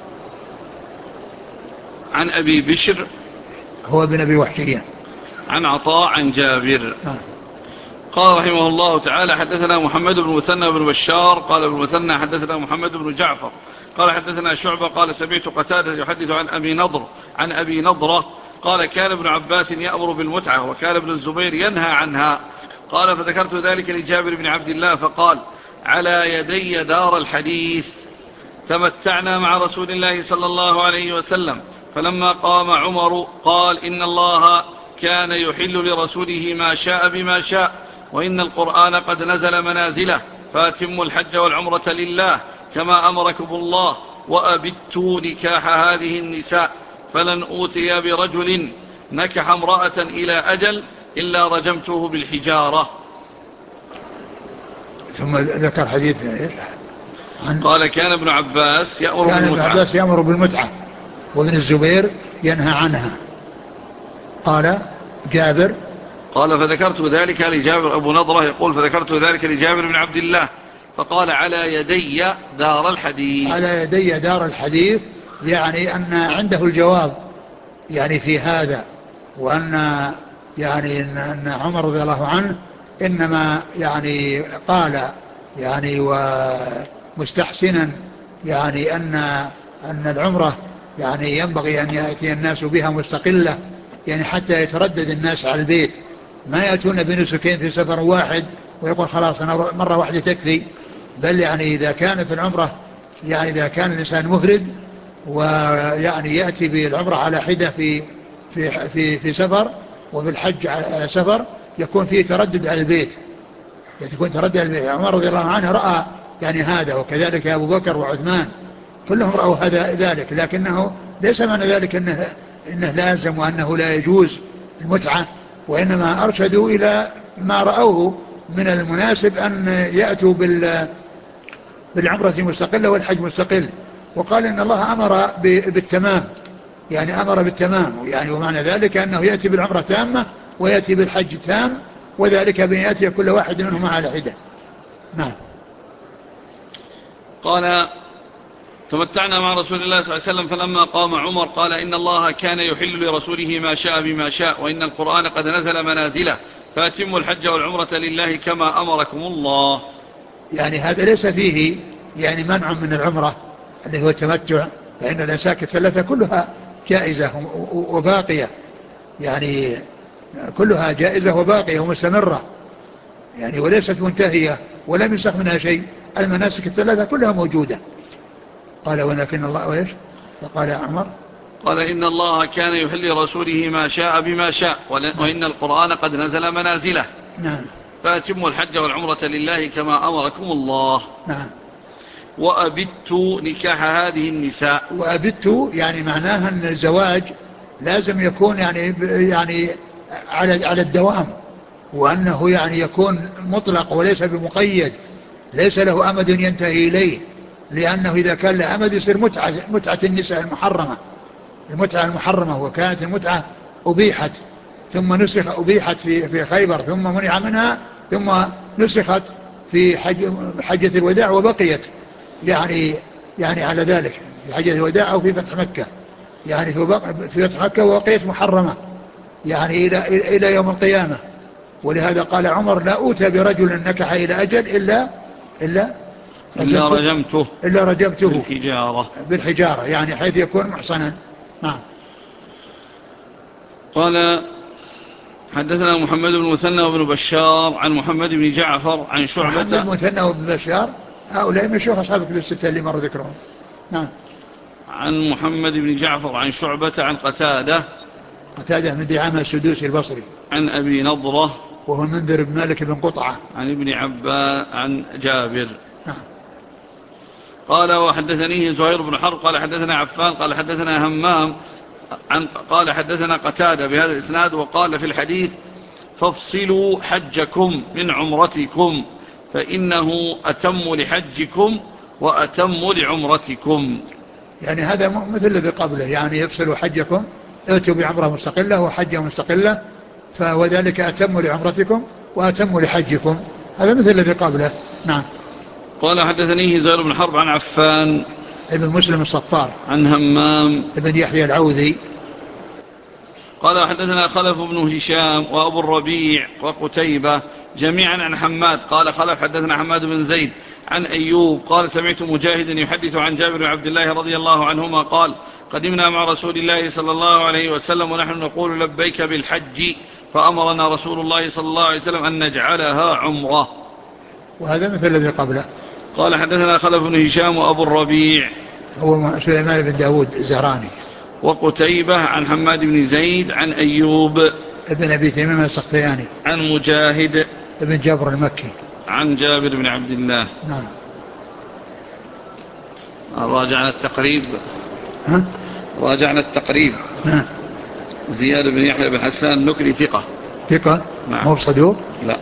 عن أبي بشر هو بن أبي وحشية عن عطاء عن جابر. آه. قال رحمه الله تعالى حدثنا محمد بن مثنى بن بشار قال ابن مثنى حدثنا محمد بن جعفر قال حدثنا شعبة قال سمعت قتادة يحدث عن أبي نضر عن أبي نضرة قال كان ابن عباس يأمر بالمتعة وكان ابن الزبير ينهى عنها. قال فذكرت ذلك لجابر بن عبد الله فقال على يدي دار الحديث. تمتعنا مع رسول الله صلى الله عليه وسلم فلما قام عمر قال إن الله كان يحل لرسوله ما شاء بما شاء وإن القرآن قد نزل منازله فأتموا الحج والعمرة لله كما أمركم الله وأبدتوا نكاح هذه النساء فلن أوتي برجل نكح امرأة إلى أجل إلا رجمته بالحجارة. ثم ذكر حديث قال كان ابن عباس يأمر كان بالمتعة ابن عباس يأمر بالمتعة وابن الزبير ينهى عنها. قال جابر قال فذكرت ذلك لجابر أبو نضرة يقول فذكرت ذلك لجابر بن عبد الله فقال على يدي دار الحديث. على يدي دار الحديث يعني أن عنده الجواب يعني في هذا، وأن يعني أن عمر رضي الله عنه إنما يعني قال يعني ومستحسنا يعني أن أن العمرة يعني ينبغي أن يأتي الناس بها مستقلة، يعني حتى يتردد الناس على البيت، ما يأتون بنسكين في سفر واحد ويقول خلاص أنا مرة واحدة تكفي، بل يعني إذا كانت العمرة يعني إذا كان الإنسان مفرد ويعني يأتي بالعمرة على حدة في في في في سفر وبالحج على سفر يكون فيه تردد على البيت، يكون تردد على البيت. عمر رضي الله عنه رأى يعني هذا، وكذلك أبو بكر وعثمان كلهم رأوا هذا ذلك، لكنه ليس معنى ذلك أنه, إنه لازم وأنه لا يجوز المتعة، وإنما أرشدوا إلى ما رأوه من المناسب أن يأتوا بال بالعمرة مستقلة والحج مستقل. وقال إن الله أمر بالتمام، يعني أمر بالتمام، يعني ومعنى ذلك أنه يأتي بالعمرة تامة ويأتي بالحج تام، وذلك بأن يأتي كل واحد منهما على حدة. نعم. قال تمتعنا مع رسول الله صلى الله عليه وسلم فلما قام عمر قال إن الله كان يحل لرسوله ما شاء بما شاء وإن القرآن قد نزل منازله فأتموا الحج والعمرة لله كما أمركم الله. يعني هذا ليس فيه يعني منع من العمرة اللي هو التمتع، فإن الأنساك الثلاثة كلها جائزة وباقية، يعني كلها جائزة وباقية ومستمرة، يعني وليست منتهية ولم ينسخ منها شيء، المناسك الثلاثة كلها موجودة. قال ولكن الله وإيش؟ فقال عمر قال إن الله كان يحل رسوله ما شاء بما شاء وإن القرآن قد نزل منازله نعم. فأتموا الحج والعمرة لله كما أمركم الله. نعم. وأبت نكاح هذه النساء. وأبت يعني معناها أن الزواج لازم يكون يعني يعني على على الدوام، وأنه يعني يكون مطلق وليس بمقيد، ليس له أمد ينتهي إليه، لأنه إذا كان له أمد يصير متعة متعة النساء المحرمة، المتعة المحرمة. وكانت المتعة أبيحت ثم نسخ أبيحت في في خيبر ثم منع منها ثم نسخت في حج حجة الوداع وبقيت يعني يعني على ذلك في حجة الوداع أو في فتح مكة، يعني في فتح مكة وبقيت محرمة يعني إلى إلى يوم القيامة. ولهذا قال عمر: لا أوتى برجل نكح إلى أجل إلا إلا إلا رجمته رجمته إلا رجمته بالحجارة بالحجارة، يعني حيث يكون محصنا. نعم. قال حدثنا محمد بن مثنى وابن بشار عن محمد بن جعفر عن شعبة. محمد مثنى وابن بشار هؤلاء من شيوخ أصحاب الكتب الستة اللي مر ذكرهم. نعم. عن محمد بن جعفر عن شعبة عن قتادة قتادة من دعامة السدوسي البصري عن أبي نضرة وهو المنذر بن مالك بن قطعة عن ابن عباس عن جابر. نعم. قال وحدثنيه زهير بن حرب قال حدثنا عفان قال حدثنا همام عن قال حدثنا قتادة بهذا الإسناد. وقال في الحديث: فافصلوا حجكم من عمرتكم فإنه أتم لحجكم وأتم لعمرتكم. يعني هذا مثل الذي قبله، يعني يفصلوا حجكم، ائتوا بعمرة مستقلة وحجة مستقلة، فوذلك أتم لعمرتكم وأتم لحجكم، هذا مثل الذي قبله. نعم. قال حدثنيه زهير بن حرب عن عفان ابن مسلم الصفار عن همام ابن يحيى العوذي. قال حدثنا خلف بن هشام وأبو الربيع وقتيبة جميعا عن حماد قال خلف حدثنا حماد بن زيد عن أيوب قال سمعت مجاهدا يحدث عن جابر بن عبد الله رضي الله عنهما قال: قدمنا مع رسول الله صلى الله عليه وسلم ونحن نقول لبيك بالحج فأمرنا رسول الله صلى الله عليه وسلم أن نجعلها عمرة. وهذا مثل الذي قبله. قال حدثنا خلف بن هشام وأبو الربيع هو سليمان بن داود الزهراني وقتيبة عن حماد بن زيد عن أيوب ابن أبي تميم السختياني عن مجاهد ابن جبر المكي عن جابر بن عبد الله. نعم. راجعنا التقريب. ها؟ راجعنا التقريب. ها؟ زياد بن يحيى بن حسان النكري ثقة. ثقة. نعم. مو بصدوق. لا.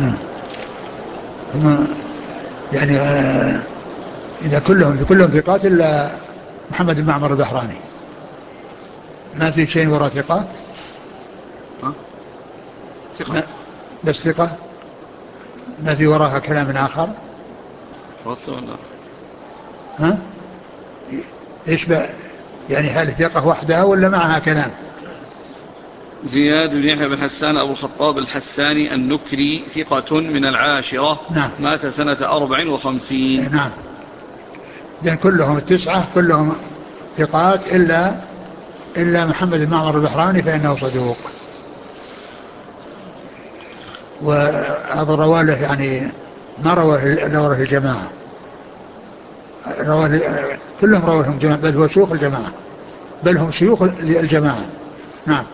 هم يعني آه إذا كلهم في كلهم ثقات إلا محمد بن معمر البحراني، ما في شيء وراء ثقة. ها؟ ثقة بس ثقة، ما في وراها كلام آخر. ولا ها؟ إيش بقى يعني، هل ثقة وحدها ولا معها كلام؟ زياد بن يحيى بن حسان أبو الخطاب الحساني النكري ثقة من العاشرة. نعم. مات سنة أربع وخمسين. نعم. لأن كلهم التسعة كلهم ثقات إلا إلا محمد بن معمر البحراني فإنه صدوق. وهذا رواله يعني ما رواه رواه الجماعة، رواه كلهم رواهم جماعة، بل هو شيوخ الجماعة، بل هم شيوخ الجماعة. نعم.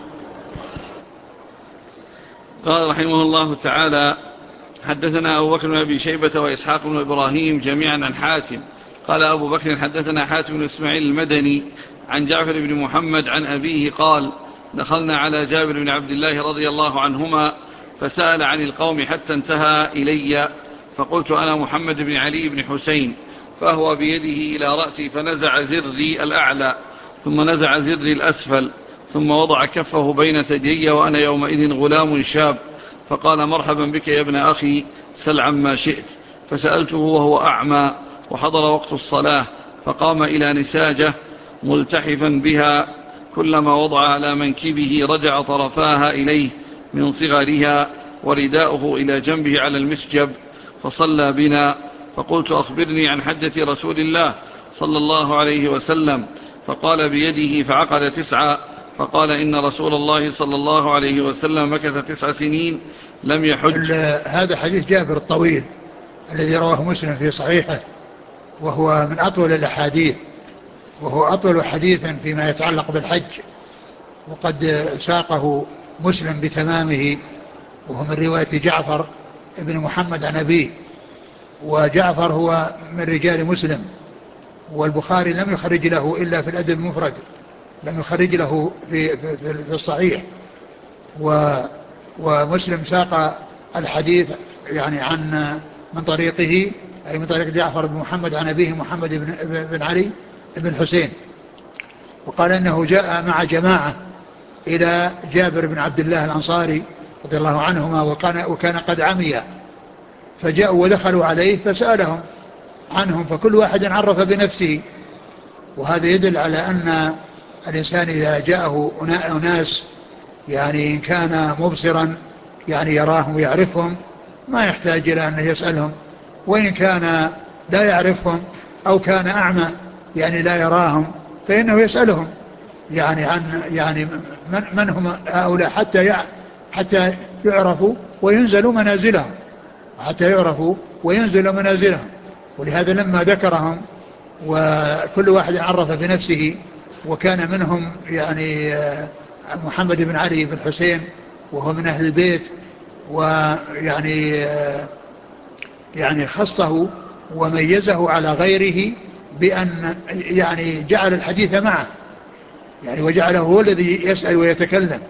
قال رحمه الله تعالى: حدثنا أبو بكر بن أبي شيبة وإسحاق بن إبراهيم جميعا عن حاتم قال أبو بكر حدثنا حاتم بن إسماعيل المدني عن جعفر بن محمد عن أبيه قال: دخلنا على جابر بن عبد الله رضي الله عنهما فسأل عن القوم حتى انتهى إلي، فقلت: أنا محمد بن علي بن حسين. فهو بيده إلى رأسي فنزع زري الأعلى ثم نزع زري الأسفل ثم وضع كفه بين ثديي وأنا يومئذ غلام شاب، فقال: مرحبا بك يا ابن أخي، سل عما شئت. فسألته وهو أعمى وحضر وقت الصلاة، فقام إلى نساجة ملتحفا بها، كلما وضع على منكبه رجع طرفاها إليه من صغرها، ورداؤه إلى جنبه على المسجب، فصلى بنا. فقلت: أخبرني عن حجة رسول الله صلى الله عليه وسلم. فقال بيده فعقد تسعة، فقال: إن رسول الله صلى الله عليه وسلم مكث تسع سنين لم يحج. هذا حديث جابر الطويل الذي رواه مسلم في صحيحه، وهو من أطول الأحاديث، وهو أطول حديثا فيما يتعلق بالحج، وقد ساقه مسلم بتمامه وهو من رواية جعفر ابن محمد عن أبيه، وجعفر هو من رجال مسلم، والبخاري لم يخرج له إلا في الأدب المفرد، لم يخرج له في, في, في الصحيح. و ومسلم ساق الحديث يعني عن من طريقه، أي من طريق جعفر بن محمد عن أبيه محمد بن, بن علي بن الحسين. وقال أنه جاء مع جماعة إلى جابر بن عبد الله الأنصاري رضي الله عنهما، وكان, وكان قد عمي، فجاءوا ودخلوا عليه فسألهم عنهم، فكل واحد عرف بنفسه. وهذا يدل على أن الإنسان إذا جاءه أناس يعني إن كان مبصرا يعني يراهم ويعرفهم ما يحتاج إلى أن يسألهم، وإن كان لا يعرفهم أو كان أعمى يعني لا يراهم فإنه يسألهم يعني عن يعني من, من هم هؤلاء حتى حتى يعرفوا وينزلوا منازلهم، حتى يعرفوا وينزلوا منازلهم. ولهذا لما ذكرهم وكل واحد عرف بنفسه، وكان منهم يعني محمد بن علي بن حسين وهو من أهل البيت، ويعني يعني خصه وميزه على غيره بأن يعني جعل الحديث معه، يعني وجعله هو الذي يسأل ويتكلم،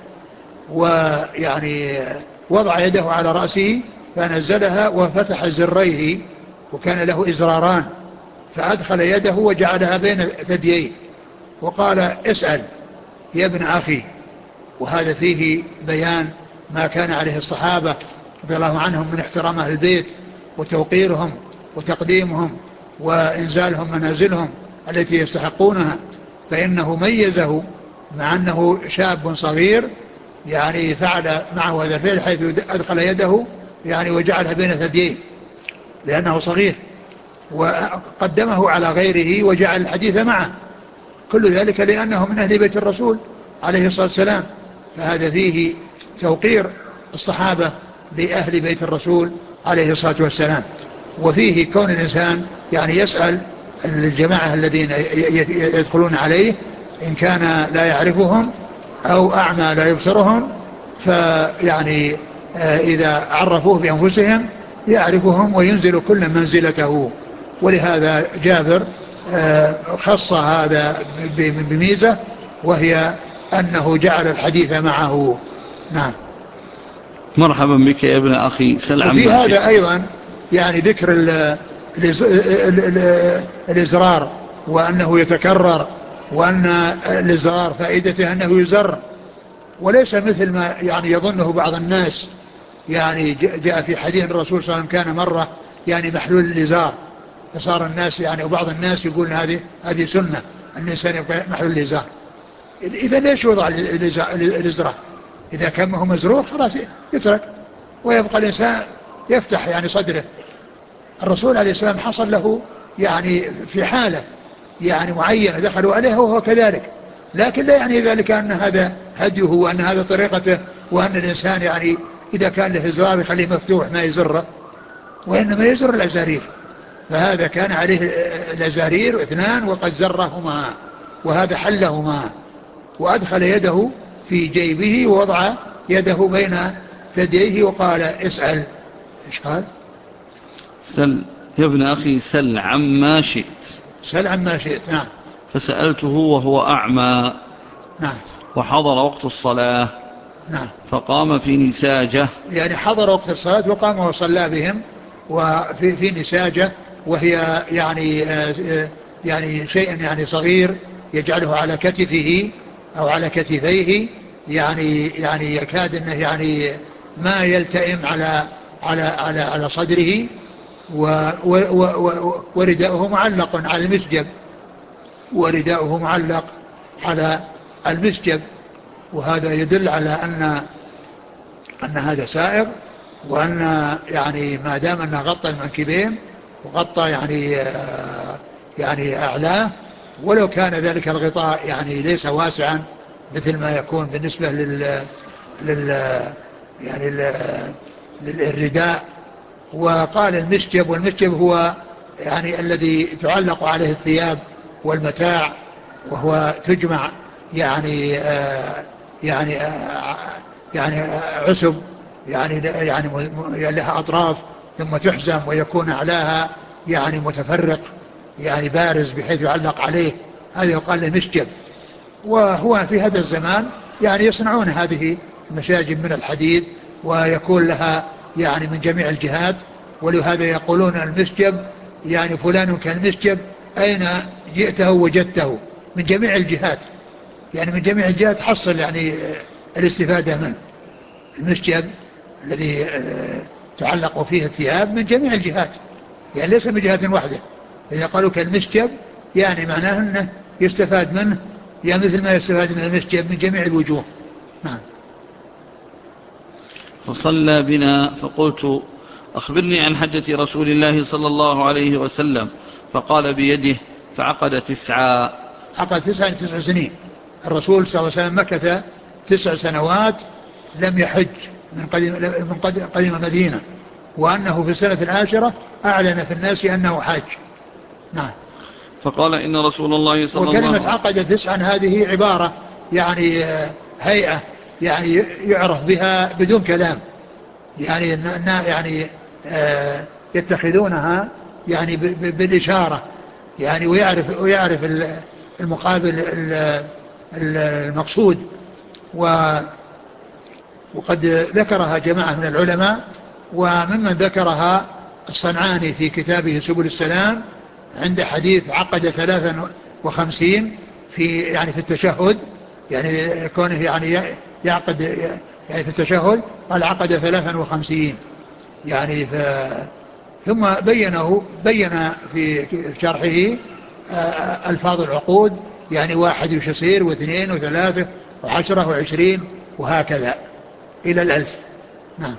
ويعني وضع يده على رأسه فنزلها وفتح زريه، وكان له إزراران، فأدخل يده وجعلها بين ثدييه وقال اسأل يا ابن أخي. وهذا فيه بيان ما كان عليه الصحابة رضي الله عنهم من احترام أهل البيت وتوقيرهم وتقديمهم وإنزالهم منازلهم التي يستحقونها. فإنه ميزه مع أنه شاب صغير يعني فعل معه هذا الفعل، حيث أدخل يده يعني وجعلها بين ثدييه لأنه صغير، وقدمه على غيره وجعل الحديث معه، كل ذلك لأنه من أهل بيت الرسول عليه الصلاة والسلام. فهذا فيه توقير الصحابة لأهل بيت الرسول عليه الصلاة والسلام. وفيه كون الإنسان يعني يسأل الجماعة الذين يدخلون عليه إن كان لا يعرفهم أو أعمى لا يبصرهم، فيعني إذا عرفوه بأنفسهم يعرفهم وينزل كل منزلته. ولهذا جابر خص هذا بميزة، وهي أنه جعل الحديث معه. نعم. مرحبا بك يا ابن أخي، سل عما وفي هذا شئت. أيضا يعني ذكر الإزرار، وأنه يتكرر، وأن الإزرار فائدته أنه يزر، وليس مثل ما يعني يظنه بعض الناس. يعني جاء في حديث الرسول صلى الله عليه وسلم كان مرة يعني محلول الإزار، فصار الناس يعني وبعض الناس يقول هذه هذه سنة أن الإنسان يبقى محلول الإزار. إذا ليش يوضع الإزرار؟ إذا كان هو مزروق خلاص يترك ويبقى الإنسان يفتح يعني صدره. الرسول عليه السلام حصل له يعني في حالة يعني معينة دخلوا عليها وهو كذلك، لكن لا يعني ذلك أن هذا هديه وأن هذا طريقته، وأن الإنسان يعني إذا كان له إزرار يخليه مفتوح ما يزره، وإنما يزر الأزارير. فهذا كان عليه الأزارير اثنان وقد زرهما، وهذا حلهما، وأدخل يده في جيبه ووضع يده بين ثدييه وقال اسأل. إيش قال؟ سل يا ابن أخي سل عما شئت. سل عما شئت. نعم. فسألته وهو أعمى. نعم. وحضر وقت الصلاة. نعم. فقام في نساجة، يعني حضر وقت الصلاة وقام وصلى بهم وفي في نساجة، وهي يعني يعني شيء يعني صغير يجعله على كتفه أو على كتفيه، يعني يعني يكاد انه يعني ما يلتئم على على على على صدره، ورداؤه معلق على المسجب، ورداؤه معلق على المسجب. وهذا يدل على أن أن هذا سائغ، وأن يعني ما دام أنه غطى المنكبين وغطى يعني يعني أعلاه، ولو كان ذلك الغطاء يعني ليس واسعا مثل ما يكون بالنسبة لل لل يعني للرداء. وقال المشجب، والمشجب هو يعني الذي تعلق عليه الثياب والمتاع، وهو تجمع يعني آه يعني آه يعني عسب يعني يعني لها أطراف ثم تحزم ويكون أعلاها يعني متفرق يعني بارز بحيث يعلق عليه، هذا يقال له مشجب. وهو في هذا الزمان يعني يصنعون هذه المشاجب من الحديد ويكون لها يعني من جميع الجهات، ولهذا يقولون المشجب يعني فلان كالمشجب أين جئته وجدته، من جميع الجهات، يعني من جميع الجهات حصل يعني الاستفادة منه. المشجب الذي تعلق فيه الثياب من جميع الجهات، يعني ليس من جهة واحدة. إذا قالوا كالمشجب يعني معناه أنه يستفاد منه يعني مثل ما يستفاد من المشجب من جميع الوجوه. نعم. فصلى بنا فقلت أخبرني عن حجة رسول الله صلى الله عليه وسلم، فقال بيده فعقد تسعا. عقد تسعا تسع سنين. الرسول صلى الله عليه وسلم مكث تسع سنوات لم يحج من قديم من قديم المدينة، وأنه في السنة العاشرة أعلن في الناس أنه حاج. نعم. فقال إن رسول الله صلى الله عليه وسلم، وكلمة عقد تسعا هذه عبارة يعني هيئة يعني يعرف بها بدون كلام، يعني يعني يتخذونها يعني بالإشارة يعني، ويعرف ويعرف المقابل المقصود. وقد ذكرها جماعة من العلماء، وممن ذكرها الصنعاني في كتابه سبل السلام عند حديث عقد ثلاثا وخمسين في يعني في التشهد، يعني كونه يعني يعقد يعني في التشهد قال عقد ثلاثا وخمسين يعني. ثم بينه بين في شرحه ألفاظ العقود، يعني واحد وش يصير واثنين وثلاثة وعشرة وعشرين وهكذا إلى الألف. نعم.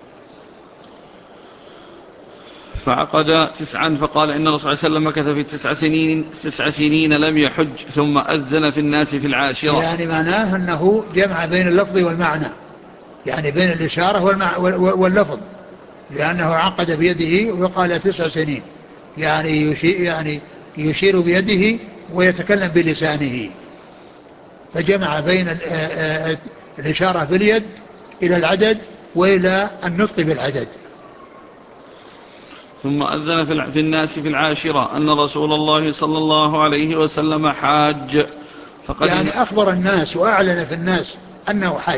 فعقد تسعا فقال إن الرسول صلى الله عليه وسلم مكث في تسع سنين تسع سنين لم يحج ثم أذن في الناس في العاشرة. يعني معناه أنه جمع بين اللفظ والمعنى، يعني بين الإشارة والمع... واللفظ، لأنه عقد بيده وقال تسع سنين يعني يشير, يعني يشير بيده ويتكلم بلسانه، فجمع بين الإشارة باليد إلى العدد وإلى النطق بالعدد. ثم أذن في الناس في العاشرة أن رسول الله صلى الله عليه وسلم حاج، يعني أخبر الناس وأعلن في الناس أنه حاج،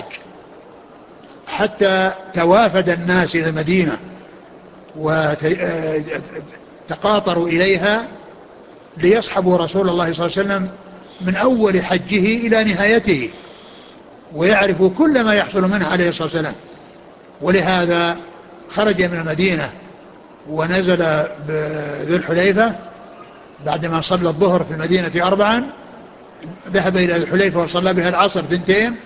حتى توافد الناس إلى المدينة وتقاطروا إليها ليصحبوا رسول الله صلى الله عليه وسلم من أول حجه إلى نهايته، ويعرفوا كل ما يحصل منه عليه الصلاة والسلام. ولهذا خرج من المدينة ونزل بذي الحليفة بعدما صلى الظهر في المدينة أربعا، ذهب إلى ذي الحليفة وصلى بها العصر ثنتين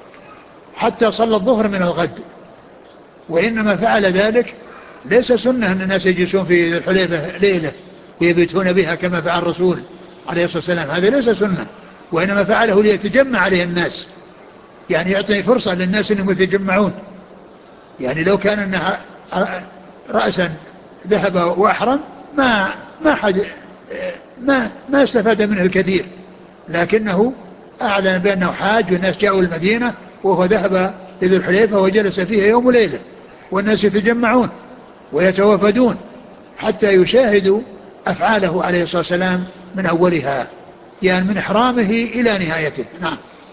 حتى صلى الظهر من الغد. وإنما فعل ذلك ليس سنة أن الناس يجلسون في ذي الحليفة ليلة ويبيتون بها كما فعل الرسول عليه الصلاة والسلام، هذا ليس سنة، وإنما فعله ليتجمع عليه الناس، يعني يعطي فرصة للناس أنهم يتجمعون. يعني لو كان أنها رأسا ذهب وأحرم ما ما حد ما ما استفاد منه الكثير، لكنه أعلن بأنه حاج والناس جاءوا المدينة وهو ذهب لذي الحليفة وجلس فيها يوم وليلة، والناس يتجمعون ويتوافدون حتى يشاهدوا أفعاله عليه الصلاة والسلام من أولها، يعني من إحرامه إلى نهايته. نعم.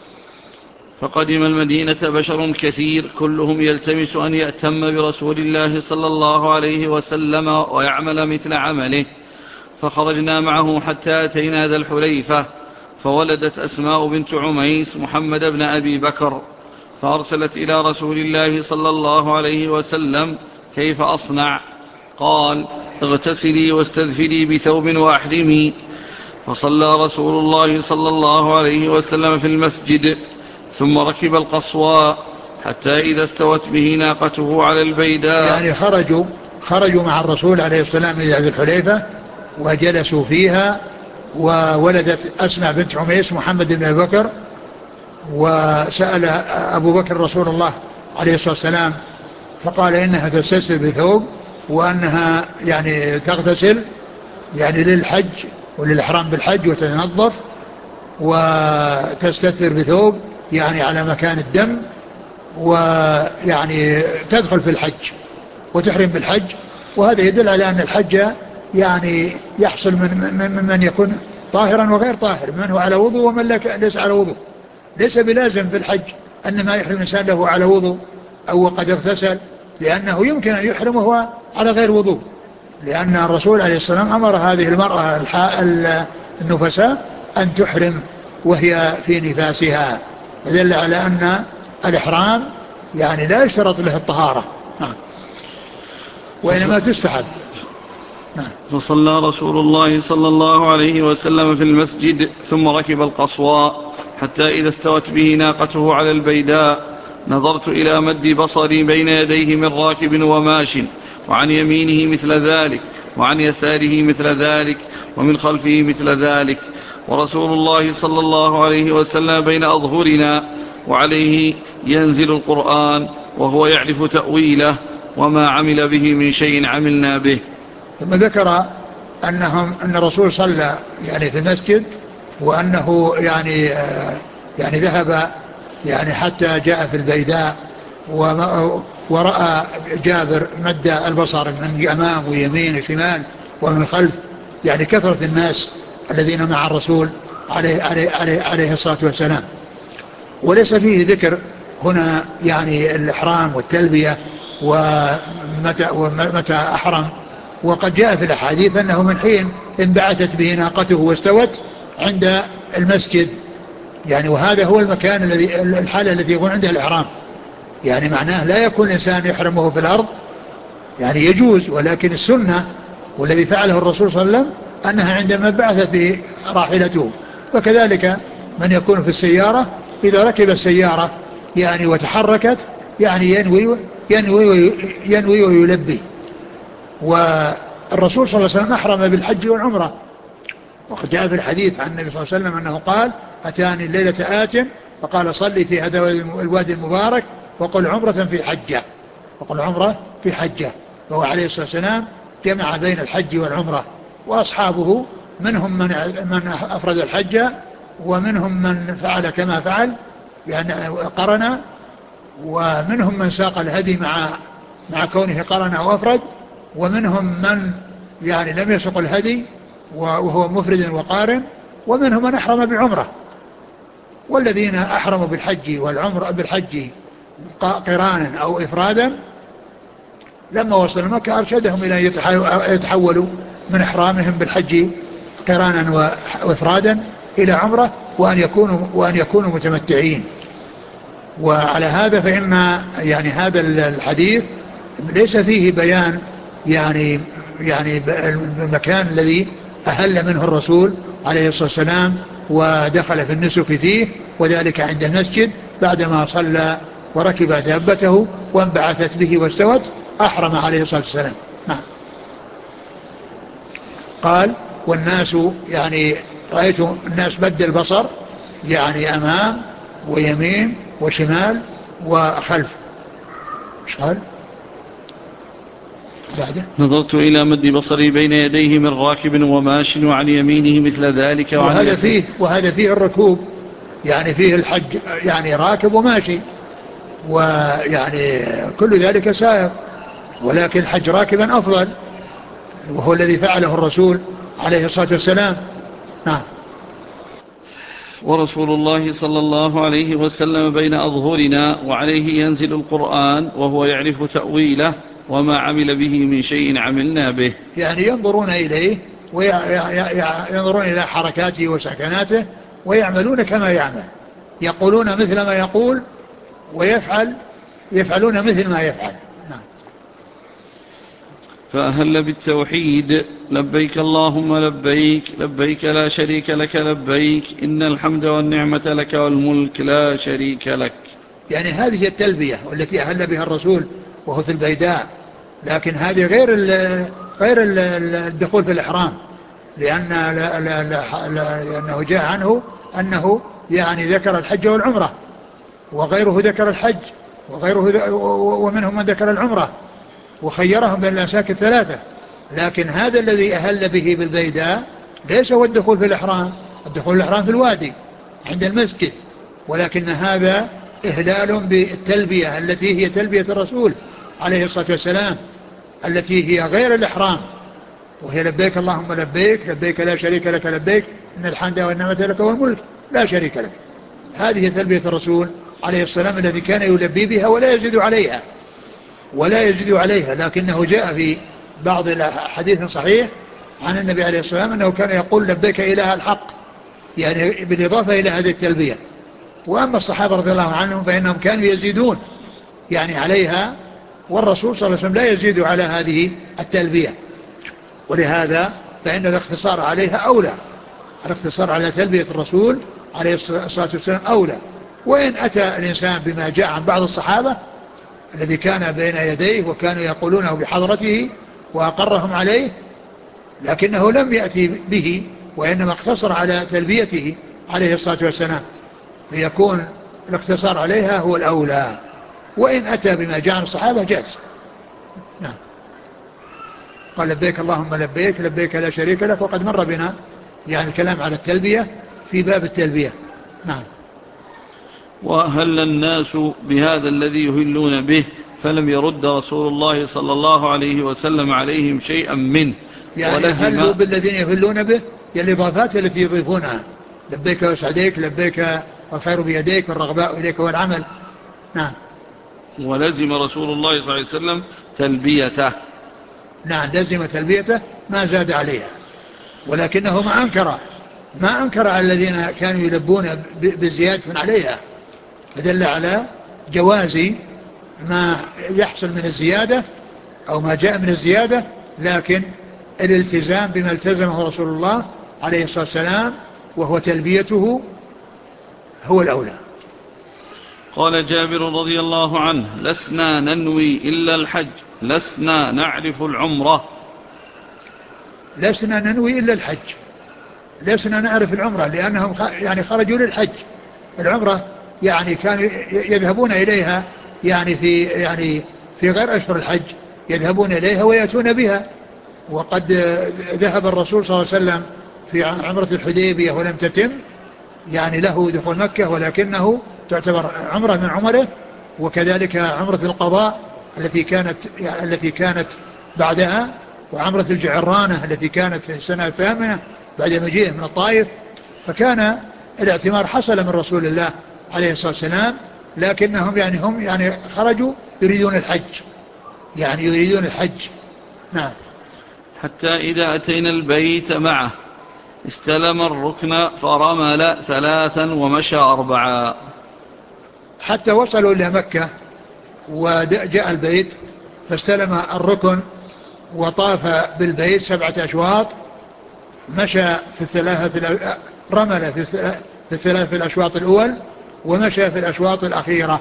فقدم المدينة بشر كثير كلهم يلتمس أن يأتم برسول الله صلى الله عليه وسلم ويعمل مثل عمله، فخرجنا معه حتى أتينا ذا الحليفة، فولدت أسماء بنت عميس محمد بن أبي بكر، فأرسلت إلى رسول الله صلى الله عليه وسلم كيف أصنع؟ قال اغتسلي واستذفري بثوب وأحرمي. فصلى رسول الله صلى الله عليه وسلم في المسجد ثم ركب القصواء حتى إذا استوت به ناقته على البيداء. يعني خرجوا خرجوا مع الرسول عليه السلام إلى ذي الحليفة وجلسوا فيها، وولدت أسماء بنت عميس محمد بن أبي بكر، وسأل أبو بكر رسول الله عليه الصلاة والسلام فقال إنها تستسر بثوب، وأنها يعني تغتسل يعني للحج وللإحرام بالحج وتتنظف وتستثر بثوب يعني على مكان الدم، ويعني تدخل في الحج وتحرم بالحج. وهذا يدل على أن الحج يعني يحصل من, من, من يكون طاهرا وغير طاهر، من هو على وضوء ومن ليس على وضوء. ليس بلازم في الحج أن ما يحرم الإنسان له على وضوء أو قد اغتسل، لأنه يمكن أن يحرم وهو على غير وضوء، لأن الرسول عليه السلام أمر هذه المرأة النفساء أن تحرم وهي في نفاسها، يدل على أن الإحرام يعني لا يشترط له الطهارة، وإنما تستحب. فصلى رسول الله صلى الله عليه وسلم في المسجد ثم ركب القصواء حتى إذا استوت به ناقته على البيداء نظرت إلى مد بصري بين يديه من راكب وماش، وعن يمينه مثل ذلك، وعن يساره مثل ذلك، ومن خلفه مثل ذلك، ورسول الله صلى الله عليه وسلم بين أظهرنا، وعليه ينزل القرآن وهو يعرف تأويله، وما عمل به من شيء عملنا به. ثم ذكر أنهم أن الرسول صلى يعني في المسجد، وأنه يعني آه يعني ذهب يعني حتى جاء في البيداء، ورأى جابر مد البصر من أمام ويمين وشمال ومن خلف، يعني كثرة الناس الذين مع الرسول عليه, عليه, عليه, عليه الصلاة والسلام. وليس فيه ذكر هنا يعني الإحرام والتلبية ومتى, ومتى أحرم. وقد جاء في الأحاديث أنه من حين انبعثت به ناقته واستوت عند المسجد، يعني وهذا هو المكان الذي الحالة التي يكون عندها الإحرام. يعني معناه لا يكون الإنسان يحرمه في الأرض، يعني يجوز، ولكن السنة والذي فعله الرسول صلى الله عليه وسلم أنها عندما بعثت به راحلته. وكذلك من يكون في السيارة إذا ركب السيارة يعني وتحركت يعني ينوي, ينوي, ينوي ويلبي. والرسول صلى الله عليه وسلم أحرم بالحج والعمرة، وقد جاء في الحديث عن النبي صلى الله عليه وسلم أنه قال: أتاني الليلة آت فقال صلي في هذا الوادي المبارك وقل عمرة في حجة، وقل عمرة في حجة. وهو عليه الصلاة والسلام جمع بين الحج والعمرة. وأصحابه منهم من, من أفرد الحج، ومنهم من فعل كما فعل يعني قرن، ومنهم من ساق الهدي مع مع كونه قرن أو أفرد، ومنهم من يعني لم يسق الهدي وهو مفرد وقارن، ومنهم من أحرم بعمرة. والذين أحرموا بالحج والعمرة بالحج قرانا أو إفرادا لما وصلوا مكة أرشدهم إلى أن يتحولوا من إحرامهم بالحج قرانا وإفرادا إلى عمرة، وأن يكونوا, وأن يكونوا متمتعين. وعلى هذا فإن يعني هذا الحديث ليس فيه بيان يعني يعني المكان الذي أهل منه الرسول عليه الصلاة والسلام ودخل في النسك فيه، وذلك عند المسجد بعدما صلى وركب دابته وانبعثت به واستوت أحرم عليه الصلاة والسلام. نعم. قال: والناس يعني رأيت الناس مد البصر يعني أمام ويمين وشمال وخلف. ايش قال بعده؟ نظرت إلى مد بصري بين يديه من راكب وماش، وعن يمينه مثل ذلك، وعن وهذا فيه وهذا فيه الركوب، يعني فيه الحج يعني راكب وماشي، ويعني كل ذلك سائر، ولكن الحج راكبا أفضل، وهو الذي فعله الرسول عليه الصلاة والسلام. نعم. ورسول الله صلى الله عليه وسلم بين أظهرنا، وعليه ينزل القرآن وهو يعرف تأويله، وما عمل به من شيء عملنا به. يعني ينظرون إليه وينظرون إلى حركاته وسكناته ويعملون كما يعمل، يقولون مثل ما يقول ويفعل يفعلون مثل ما يفعل. نعم. فأهل بالتوحيد: لبيك اللهم لبيك، لبيك لا شريك لك لبيك، إن الحمد والنعمة لك والملك لا شريك لك. يعني هذه التلبية والتي أهل بها الرسول وهو في البيداء، لكن هذه غير ال غير ال الدخول في الإحرام، لأن لا لا لا لأنه جاء عنه أنه يعني ذكر الحج والعمرة، وغيره ذكر الحج، وغيره ومنهم من ذكر العمرة، وخيرهم بين الأنساك الثلاثة. لكن هذا الذي أهل به بالبيداء ليس هو الدخول في الإحرام، الدخول في الإحرام في الوادي عند المسجد، ولكن هذا إهلال بالتلبية التي هي تلبية الرسول عليه الصلاة والسلام، التي هي غير الإحرام، وهي لبيك اللهم لبيك لبيك لا شريك لك لبيك إن الحمد والنعمة لك والملك لا شريك لك. هذه تلبية الرسول عليه السلام الذي كان يلبي بها ولا يزيد عليها ولا يزيد عليها لكنه جاء في بعض الحديث صحيح عن النبي عليه الصلاة والسلام أنه كان يقول لبيك إله الحق، يعني بالإضافة إلى هذه التلبية. وأما الصحابة رضي الله عنهم فإنهم كانوا يزيدون يعني عليها، والرسول صلى الله عليه وسلم لا يزيد على هذه التلبية، ولهذا فإن الاقتصار عليها أولى، الاقتصار على تلبية الرسول عليه الصلاة والسلام أولى. وإن أتى الإنسان بما جاء عن بعض الصحابة الذي كان بين يديه وكانوا يقولونه بحضرته وأقرهم عليه، لكنه لم يأتي به وإنما اقتصر على تلبيته عليه الصلاة والسلام، فيكون الاقتصار عليها هو الأولى. وإن أتى بما جاء عن الصحابة جاز. نعم. قال لبيك اللهم لبيك لبيك لا شريك لك، وقد مر بنا يعني الكلام على التلبية في باب التلبية. نعم. وأهل الناس بهذا الذي يهلون به فلم يرد رسول الله صلى الله عليه وسلم عليهم شيئا منه، يعني هلوا بالذين يهلون به، يعني الإضافات التي يضيفونها، لبيك وسعديك لبيك والخير بيديك والرغباء إليك والعمل. نعم. ولزم رسول الله صلى الله عليه وسلم تلبيته. نعم لزم تلبيته ما زاد عليها، ولكنه ما أنكر ما أنكر على الذين كانوا يلبون بزيادة عليها، فدل على جواز ما يحصل من الزيادة أو ما جاء من الزيادة، لكن الالتزام بما التزمه رسول الله عليه الصلاة والسلام وهو تلبيته هو الأولى. قال جابر رضي الله عنه: لسنا ننوي إلا الحج، لسنا نعرف العمرة. لسنا ننوي إلا الحج، لسنا نعرف العمرة، لأنهم يعني خرجوا للحج. العمرة يعني كانوا يذهبون إليها يعني في يعني في غير أشهر الحج، يذهبون إليها ويأتون بها. وقد ذهب الرسول صلى الله عليه وسلم في عمرة الحديبية ولم تتم يعني له دخول مكة، ولكنه تعتبر عمرة من عمره. وكذلك عمرة القضاء التي كانت التي كانت بعدها، وعمرة الجعرانة التي كانت في السنة الثامنة بعد مجيئه من الطائف. فكان الاعتمار حصل من رسول الله عليه الصلاة والسلام، لكنهم يعني هم يعني خرجوا يريدون الحج، يعني يريدون الحج. نعم. حتى إذا أتينا البيت معه استلم الركن فرمل ثلاثا ومشى أربعا. حتى وصلوا إلى مكة وجاء البيت فاستلم الركن وطاف بالبيت سبعة أشواط، مشى في الثلاثة رمل في الثلاث الأشواط الأول ومشى في الأشواط الأخيرة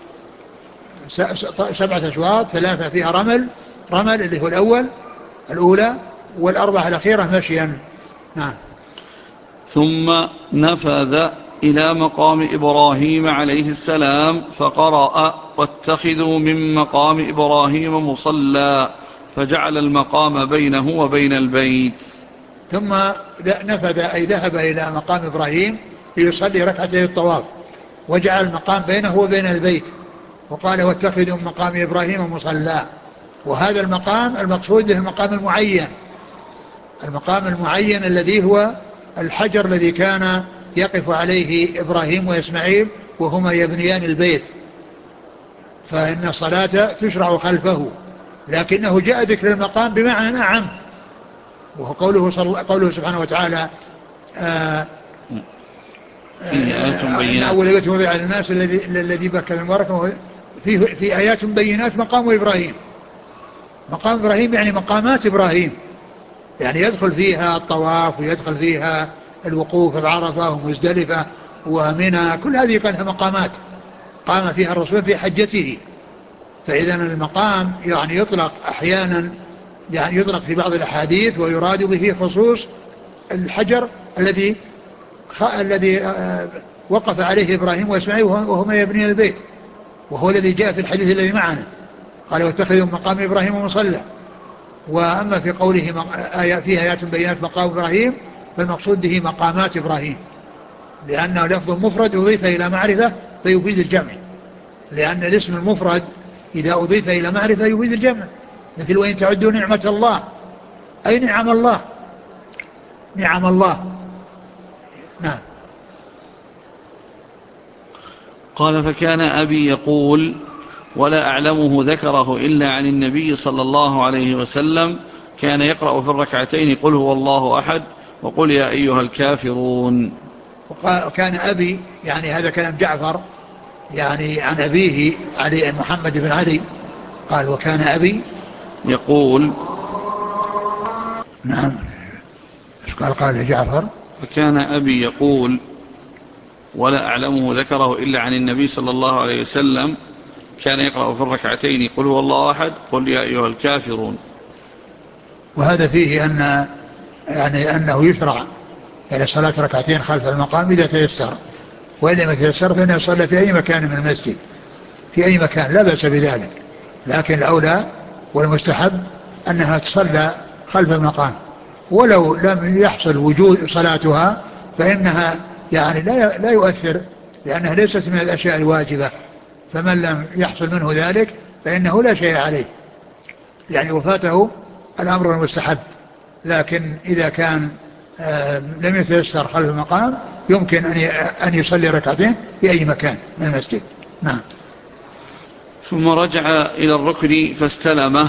سبعة أشواط، ثلاثة فيها رمل رمل اللي هو الأول الأولى، والأربعة الأخيرة مشيا. نعم. ثم نفذ إلى مقام إبراهيم عليه السلام فقرأ: واتخذوا من مقام إبراهيم مصلى، فجعل المقام بينه وبين البيت. ثم نفذ أي ذهب إلى مقام إبراهيم ليصلي ركعتي الطواف، وجعل المقام بينه وبين البيت، وقال: واتخذوا من مقام إبراهيم مصلى. وهذا المقام المقصود به المقام المعين، المقام المعين الذي هو الحجر الذي كان يقف عليه إبراهيم وإسماعيل وهما يبنيان البيت، فإن الصلاة تشرع خلفه، لكنه جاء ذكر المقام بمعنى أعم، وهو قوله, صل... قوله سبحانه وتعالى: آه إن أول بيت وضع للناس الذي الذي بكى مباركا فيه في آيات بينات مقام إبراهيم. مقام إبراهيم يعني مقامات إبراهيم، يعني يدخل فيها الطواف ويدخل فيها الوقوف بعرفة ومزدلفة ومنى، كل هذه كانت مقامات قام فيها الرسول في حجته. فإذا المقام يعني يطلق أحيانا، يعني يطلق في بعض الأحاديث ويراد به خصوص الحجر الذي الذي وقف عليه إبراهيم وإسماعيل وهما يبنيان البيت، وهو الذي جاء في الحديث الذي معنا، قال: واتخذوا مقام إبراهيم مصلى. وأما في قوله فيه آيات بينات مقام إبراهيم فالمقصود به مقامات إبراهيم، لأنه لفظ مفرد أضيف إلى معرفة فيفيد الجمع. لأن الاسم المفرد إذا أضيف إلى معرفة يفيد الجمع، مثل وإن تعدوا نعمة الله، أي نعم الله، نعم الله. نعم. قال فكان أبي يقول ولا أعلمه ذكره إلا عن النبي صلى الله عليه وسلم، كان يقرأ في الركعتين قل هو الله أحد وقل يا أيها الكافرون. وكان أبي يعني هذا كلام جعفر يعني عن أبيه علي محمد بن علي، قال وكان أبي يقول. نعم. قال قال جعفر فكان أبي يقول ولا أعلمه ذكره إلا عن النبي صلى الله عليه وسلم، كان يقرأ في الركعتين قل هو الله أحد قل يا أيها الكافرون. وهذا فيه أن يعني أنه يشرع يعني صلاة ركعتين خلف المقام إذا تيسر، وإذا ما تيسر فإنه يصلى في أي مكان من المسجد، في أي مكان لا بأس بذلك، لكن الأولى والمستحب أنها تصلى خلف المقام، ولو لم يحصل وجود صلاتها فإنها يعني لا لا يؤثر، لأنها ليست من الأشياء الواجبة، فمن لم يحصل منه ذلك فإنه لا شيء عليه، يعني وفاته الأمر المستحب. لكن إذا كان آه لم يتيسر خلف المقام يمكن أن يصلي ركعتين في أي مكان من المسجد. نعم. ثم رجع إلى الركن فاستلمه.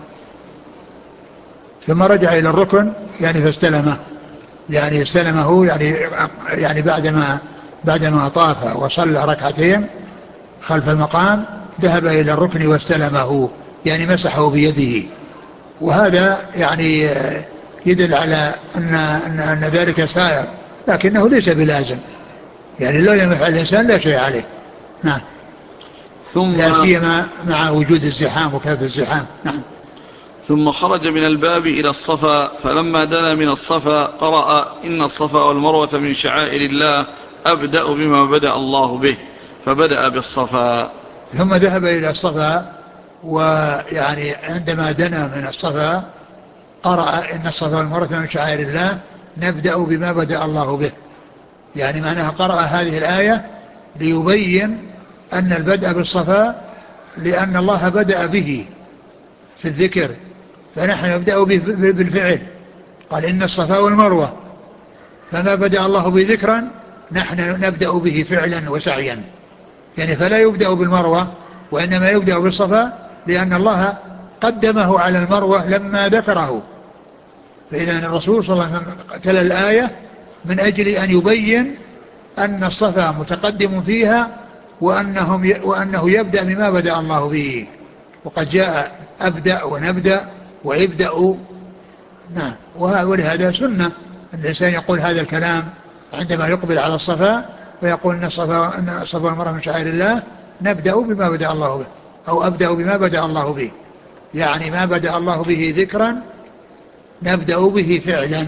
ثم رجع إلى الركن يعني فاستلمه، يعني استلمه يعني يعني بعدما بعدما طاف وصلى ركعتين خلف المقام ذهب إلى الركن واستلمه، يعني مسحه بيده. وهذا يعني يدل على أن, أن, أن ذلك سائر، لكنه ليس بلازم، يعني لو لم يفعل الإنسان لا شيء عليه. نعم. ثم لا سيما مع وجود الزحام وكثرة الزحام. نعم. ثم خرج من الباب إلى الصفا، فلما دنا من الصفا قرأ إن الصفا والمروة من شعائر الله أبدأ بما بدأ الله به، فبدأ بالصفا. ثم ذهب إلى الصفا، ويعني عندما دنا من الصفا قرأ إن الصفا والمروة من شعائر الله نبدأ بما بدأ الله به، يعني معناها قرأ هذه الآية ليبين أن البدء بالصفا لأن الله بدأ به في الذكر، فنحن نبدأ بالفعل. قال إن الصفا والمروة، فما بدأ الله به ذكرا نحن نبدأ به فعلا وسعيا، يعني فلا يبدأ بالمروة وإنما يبدأ بالصفا، لأن الله قدمه على المروة لما ذكره. فإذا الرسول صلى الله عليه وسلم تلا الآية من أجل أن يبين أن الصفا متقدم فيها، وأنهم وأنه يبدأ بما بدأ الله به، وقد جاء أبدأ ونبدأ ويبدأ. نعم. ولهذا سنة أن الإنسان يقول هذا الكلام عندما يقبل على الصفا، فيقول إن الصفا إن الصفا والمروة من شعائر الله نبدأ بما بدأ الله به، أو أبدأ بما بدأ الله به، يعني ما بدأ الله به ذكرا نبدأ به فعلا.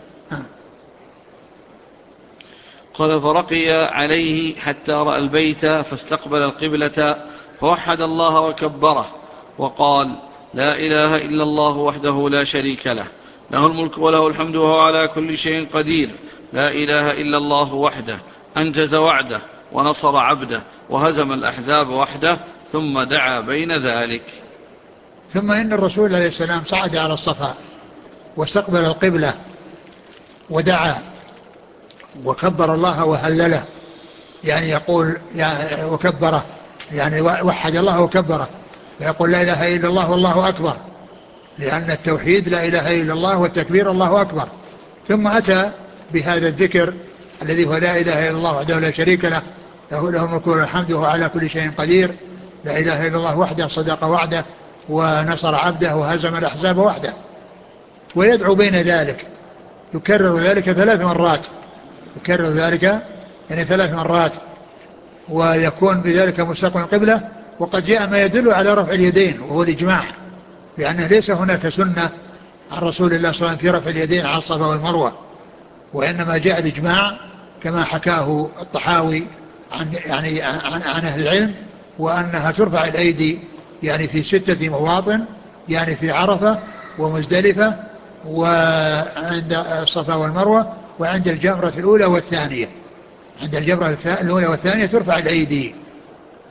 قال فرقي عليه حتى رأى البيت فاستقبل القبلة فوحد الله وكبره وقال لا إله إلا الله وحده لا شريك له، له الملك وله الحمد وهو على كل شيء قدير، لا إله إلا الله وحده أنجز وعده ونصر عبده وهزم الأحزاب وحده، ثم دعا بين ذلك. ثم إن الرسول عليه السلام صعد على الصفا واستقبل القبلة ودعا وكبر الله وهلله، يعني يقول يعني وكبره، يعني وحد الله وكبره، فيقول لا إله إلا الله والله أكبر، لأن التوحيد لا إله إلا الله والتكبير الله أكبر. ثم أتى بهذا الذكر الذي هو لا إله إلا الله وحده لا شريك له، له له الملك وله الحمد وهو على كل شيء قدير، لا إله إلا الله وحده صدق وعده ونصر عبده وهزم الأحزاب وحده. ويدعو بين ذلك، يكرر ذلك ثلاث مرات، يكرر ذلك يعني ثلاث مرات، ويكون بذلك مستقبل القبلة. وقد جاء ما يدل على رفع اليدين وهو الإجماع، لأنه ليس هناك سنة عن رسول الله صلى الله عليه وسلم في رفع اليدين على الصفا والمروة، وإنما جاء الإجماع كما حكاه الطحاوي عن يعني عن, عن أهل العلم، وأنها ترفع الأيدي يعني في ستة مواطن، يعني في عرفة ومزدلفة وعند الصفا والمروة وعند الجمرة الأولى والثانية. عند الجمرة الأولى والثانية ترفع الأيدي،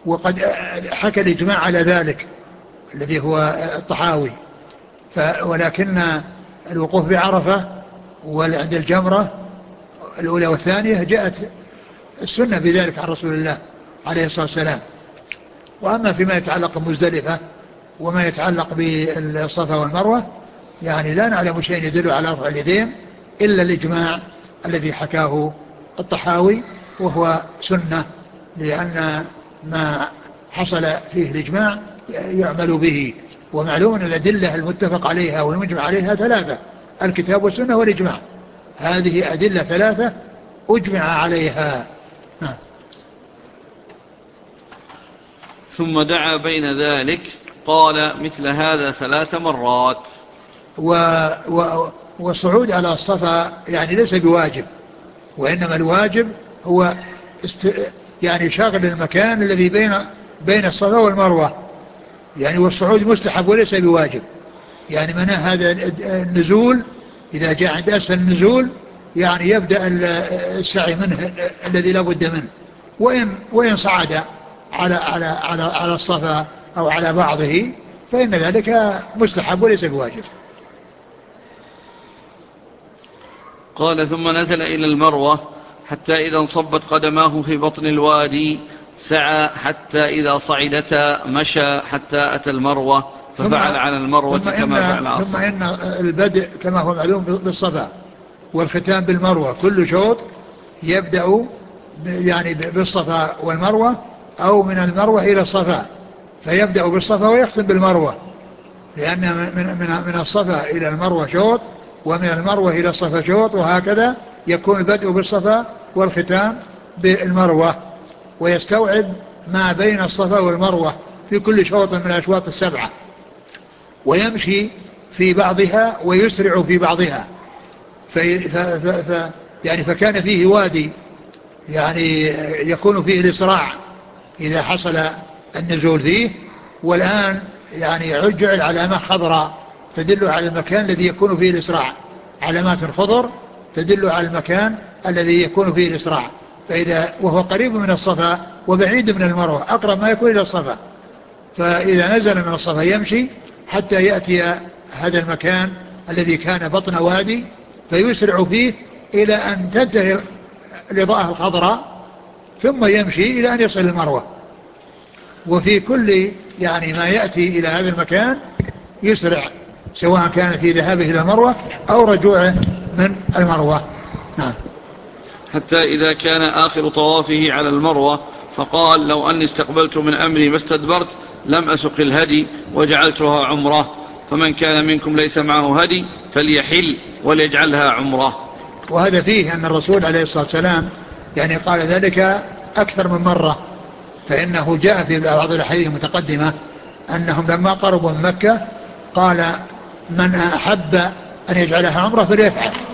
وقد حكى الإجماع على ذلك الذي هو الطحاوي. ولكن الوقوف بعرفة وعند الجمرة الأولى والثانية جاءت السنة بذلك عن رسول الله عليه الصلاة والسلام. وأما فيما يتعلق بمزدلفة وما يتعلق بالصفا والمروة يعني لا نعلم شيء يدل على رفع اليدين إلا الإجماع الذي حكاه الطحاوي، وهو سنة، لأن ما حصل فيه الإجماع يعمل به. ومعلوم أن الأدلة المتفق عليها والمجمع عليها ثلاثة: الكتاب والسنة والإجماع. هذه أدلة ثلاثة أجمع عليها. ثم دعا بين ذلك قال مثل هذا ثلاث مرات. و... و... والصعود على الصفا يعني ليس بواجب، وإنما الواجب هو است... يعني شاغل المكان الذي بين بين الصفا والمروة يعني، والصعود مستحب وليس بواجب. يعني من هذا النزول إذا جاء عند أسفل النزول يعني يبدأ السعي منه الذي لا بد منه، وإن, وإن صعد على, على, على, على الصفا أو على بعضه فإن ذلك مستحب وليس بواجب. قال ثم نزل إلى المروة حتى إذا انصبت قدماه في بطن الوادي سعى حتى إذا صعدتا مشى حتى أتى المروة ففعل على المروة كما فعل على الصفا. ثم إن البدء كما هو معلوم بالصفا والختام بالمروة كل شوط يبدأ يعني بالصفا والمروة أو من المروة إلى الصفا، فيبدأ بالصفا ويختم بالمروة، لأن من, من, من الصفا إلى المروة شوط ومن المروة إلى الصفا شوط، وهكذا يكون البدء بالصفا والختام بالمروة، ويستوعب ما بين الصفا والمروة في كل شوط من الأشواط السبعة، ويمشي في بعضها ويسرع في بعضها. في ف ف ف يعني فكان فيه وادي يعني يكون فيه الإسراع إذا حصل النزول فيه، والآن يعني جعل علامة خضراء تدل على المكان الذي يكون فيه الإسراع، علامات خضر تدل على المكان الذي يكون فيه الإسراع. فإذا وهو قريب من الصفا وبعيد من المروة، أقرب ما يكون إلى الصفا، فإذا نزل من الصفا يمشي حتى يأتي هذا المكان الذي كان بطن وادي فيسرع فيه إلى أن تنتهي الإضاءة الخضراء، ثم يمشي إلى أن يصل المروة. وفي كل يعني ما يأتي إلى هذا المكان يسرع، سواء كان في ذهابه إلى المروة أو رجوعه من المروة. نعم. حتى إذا كان آخر طوافه على المروة فقال لو أني استقبلت من أمري ما استدبرت لم أسق الهدي وجعلتها عمره، فمن كان منكم ليس معه هدي فليحل وليجعلها عمره. وهذا فيه أن الرسول عليه الصلاة والسلام يعني قال ذلك أكثر من مرة، فإنه جاء في بعض الأحاديث المتقدمة أنهم لما قربوا من مكة قال من أحب أن يجعلها عمره فليفعل،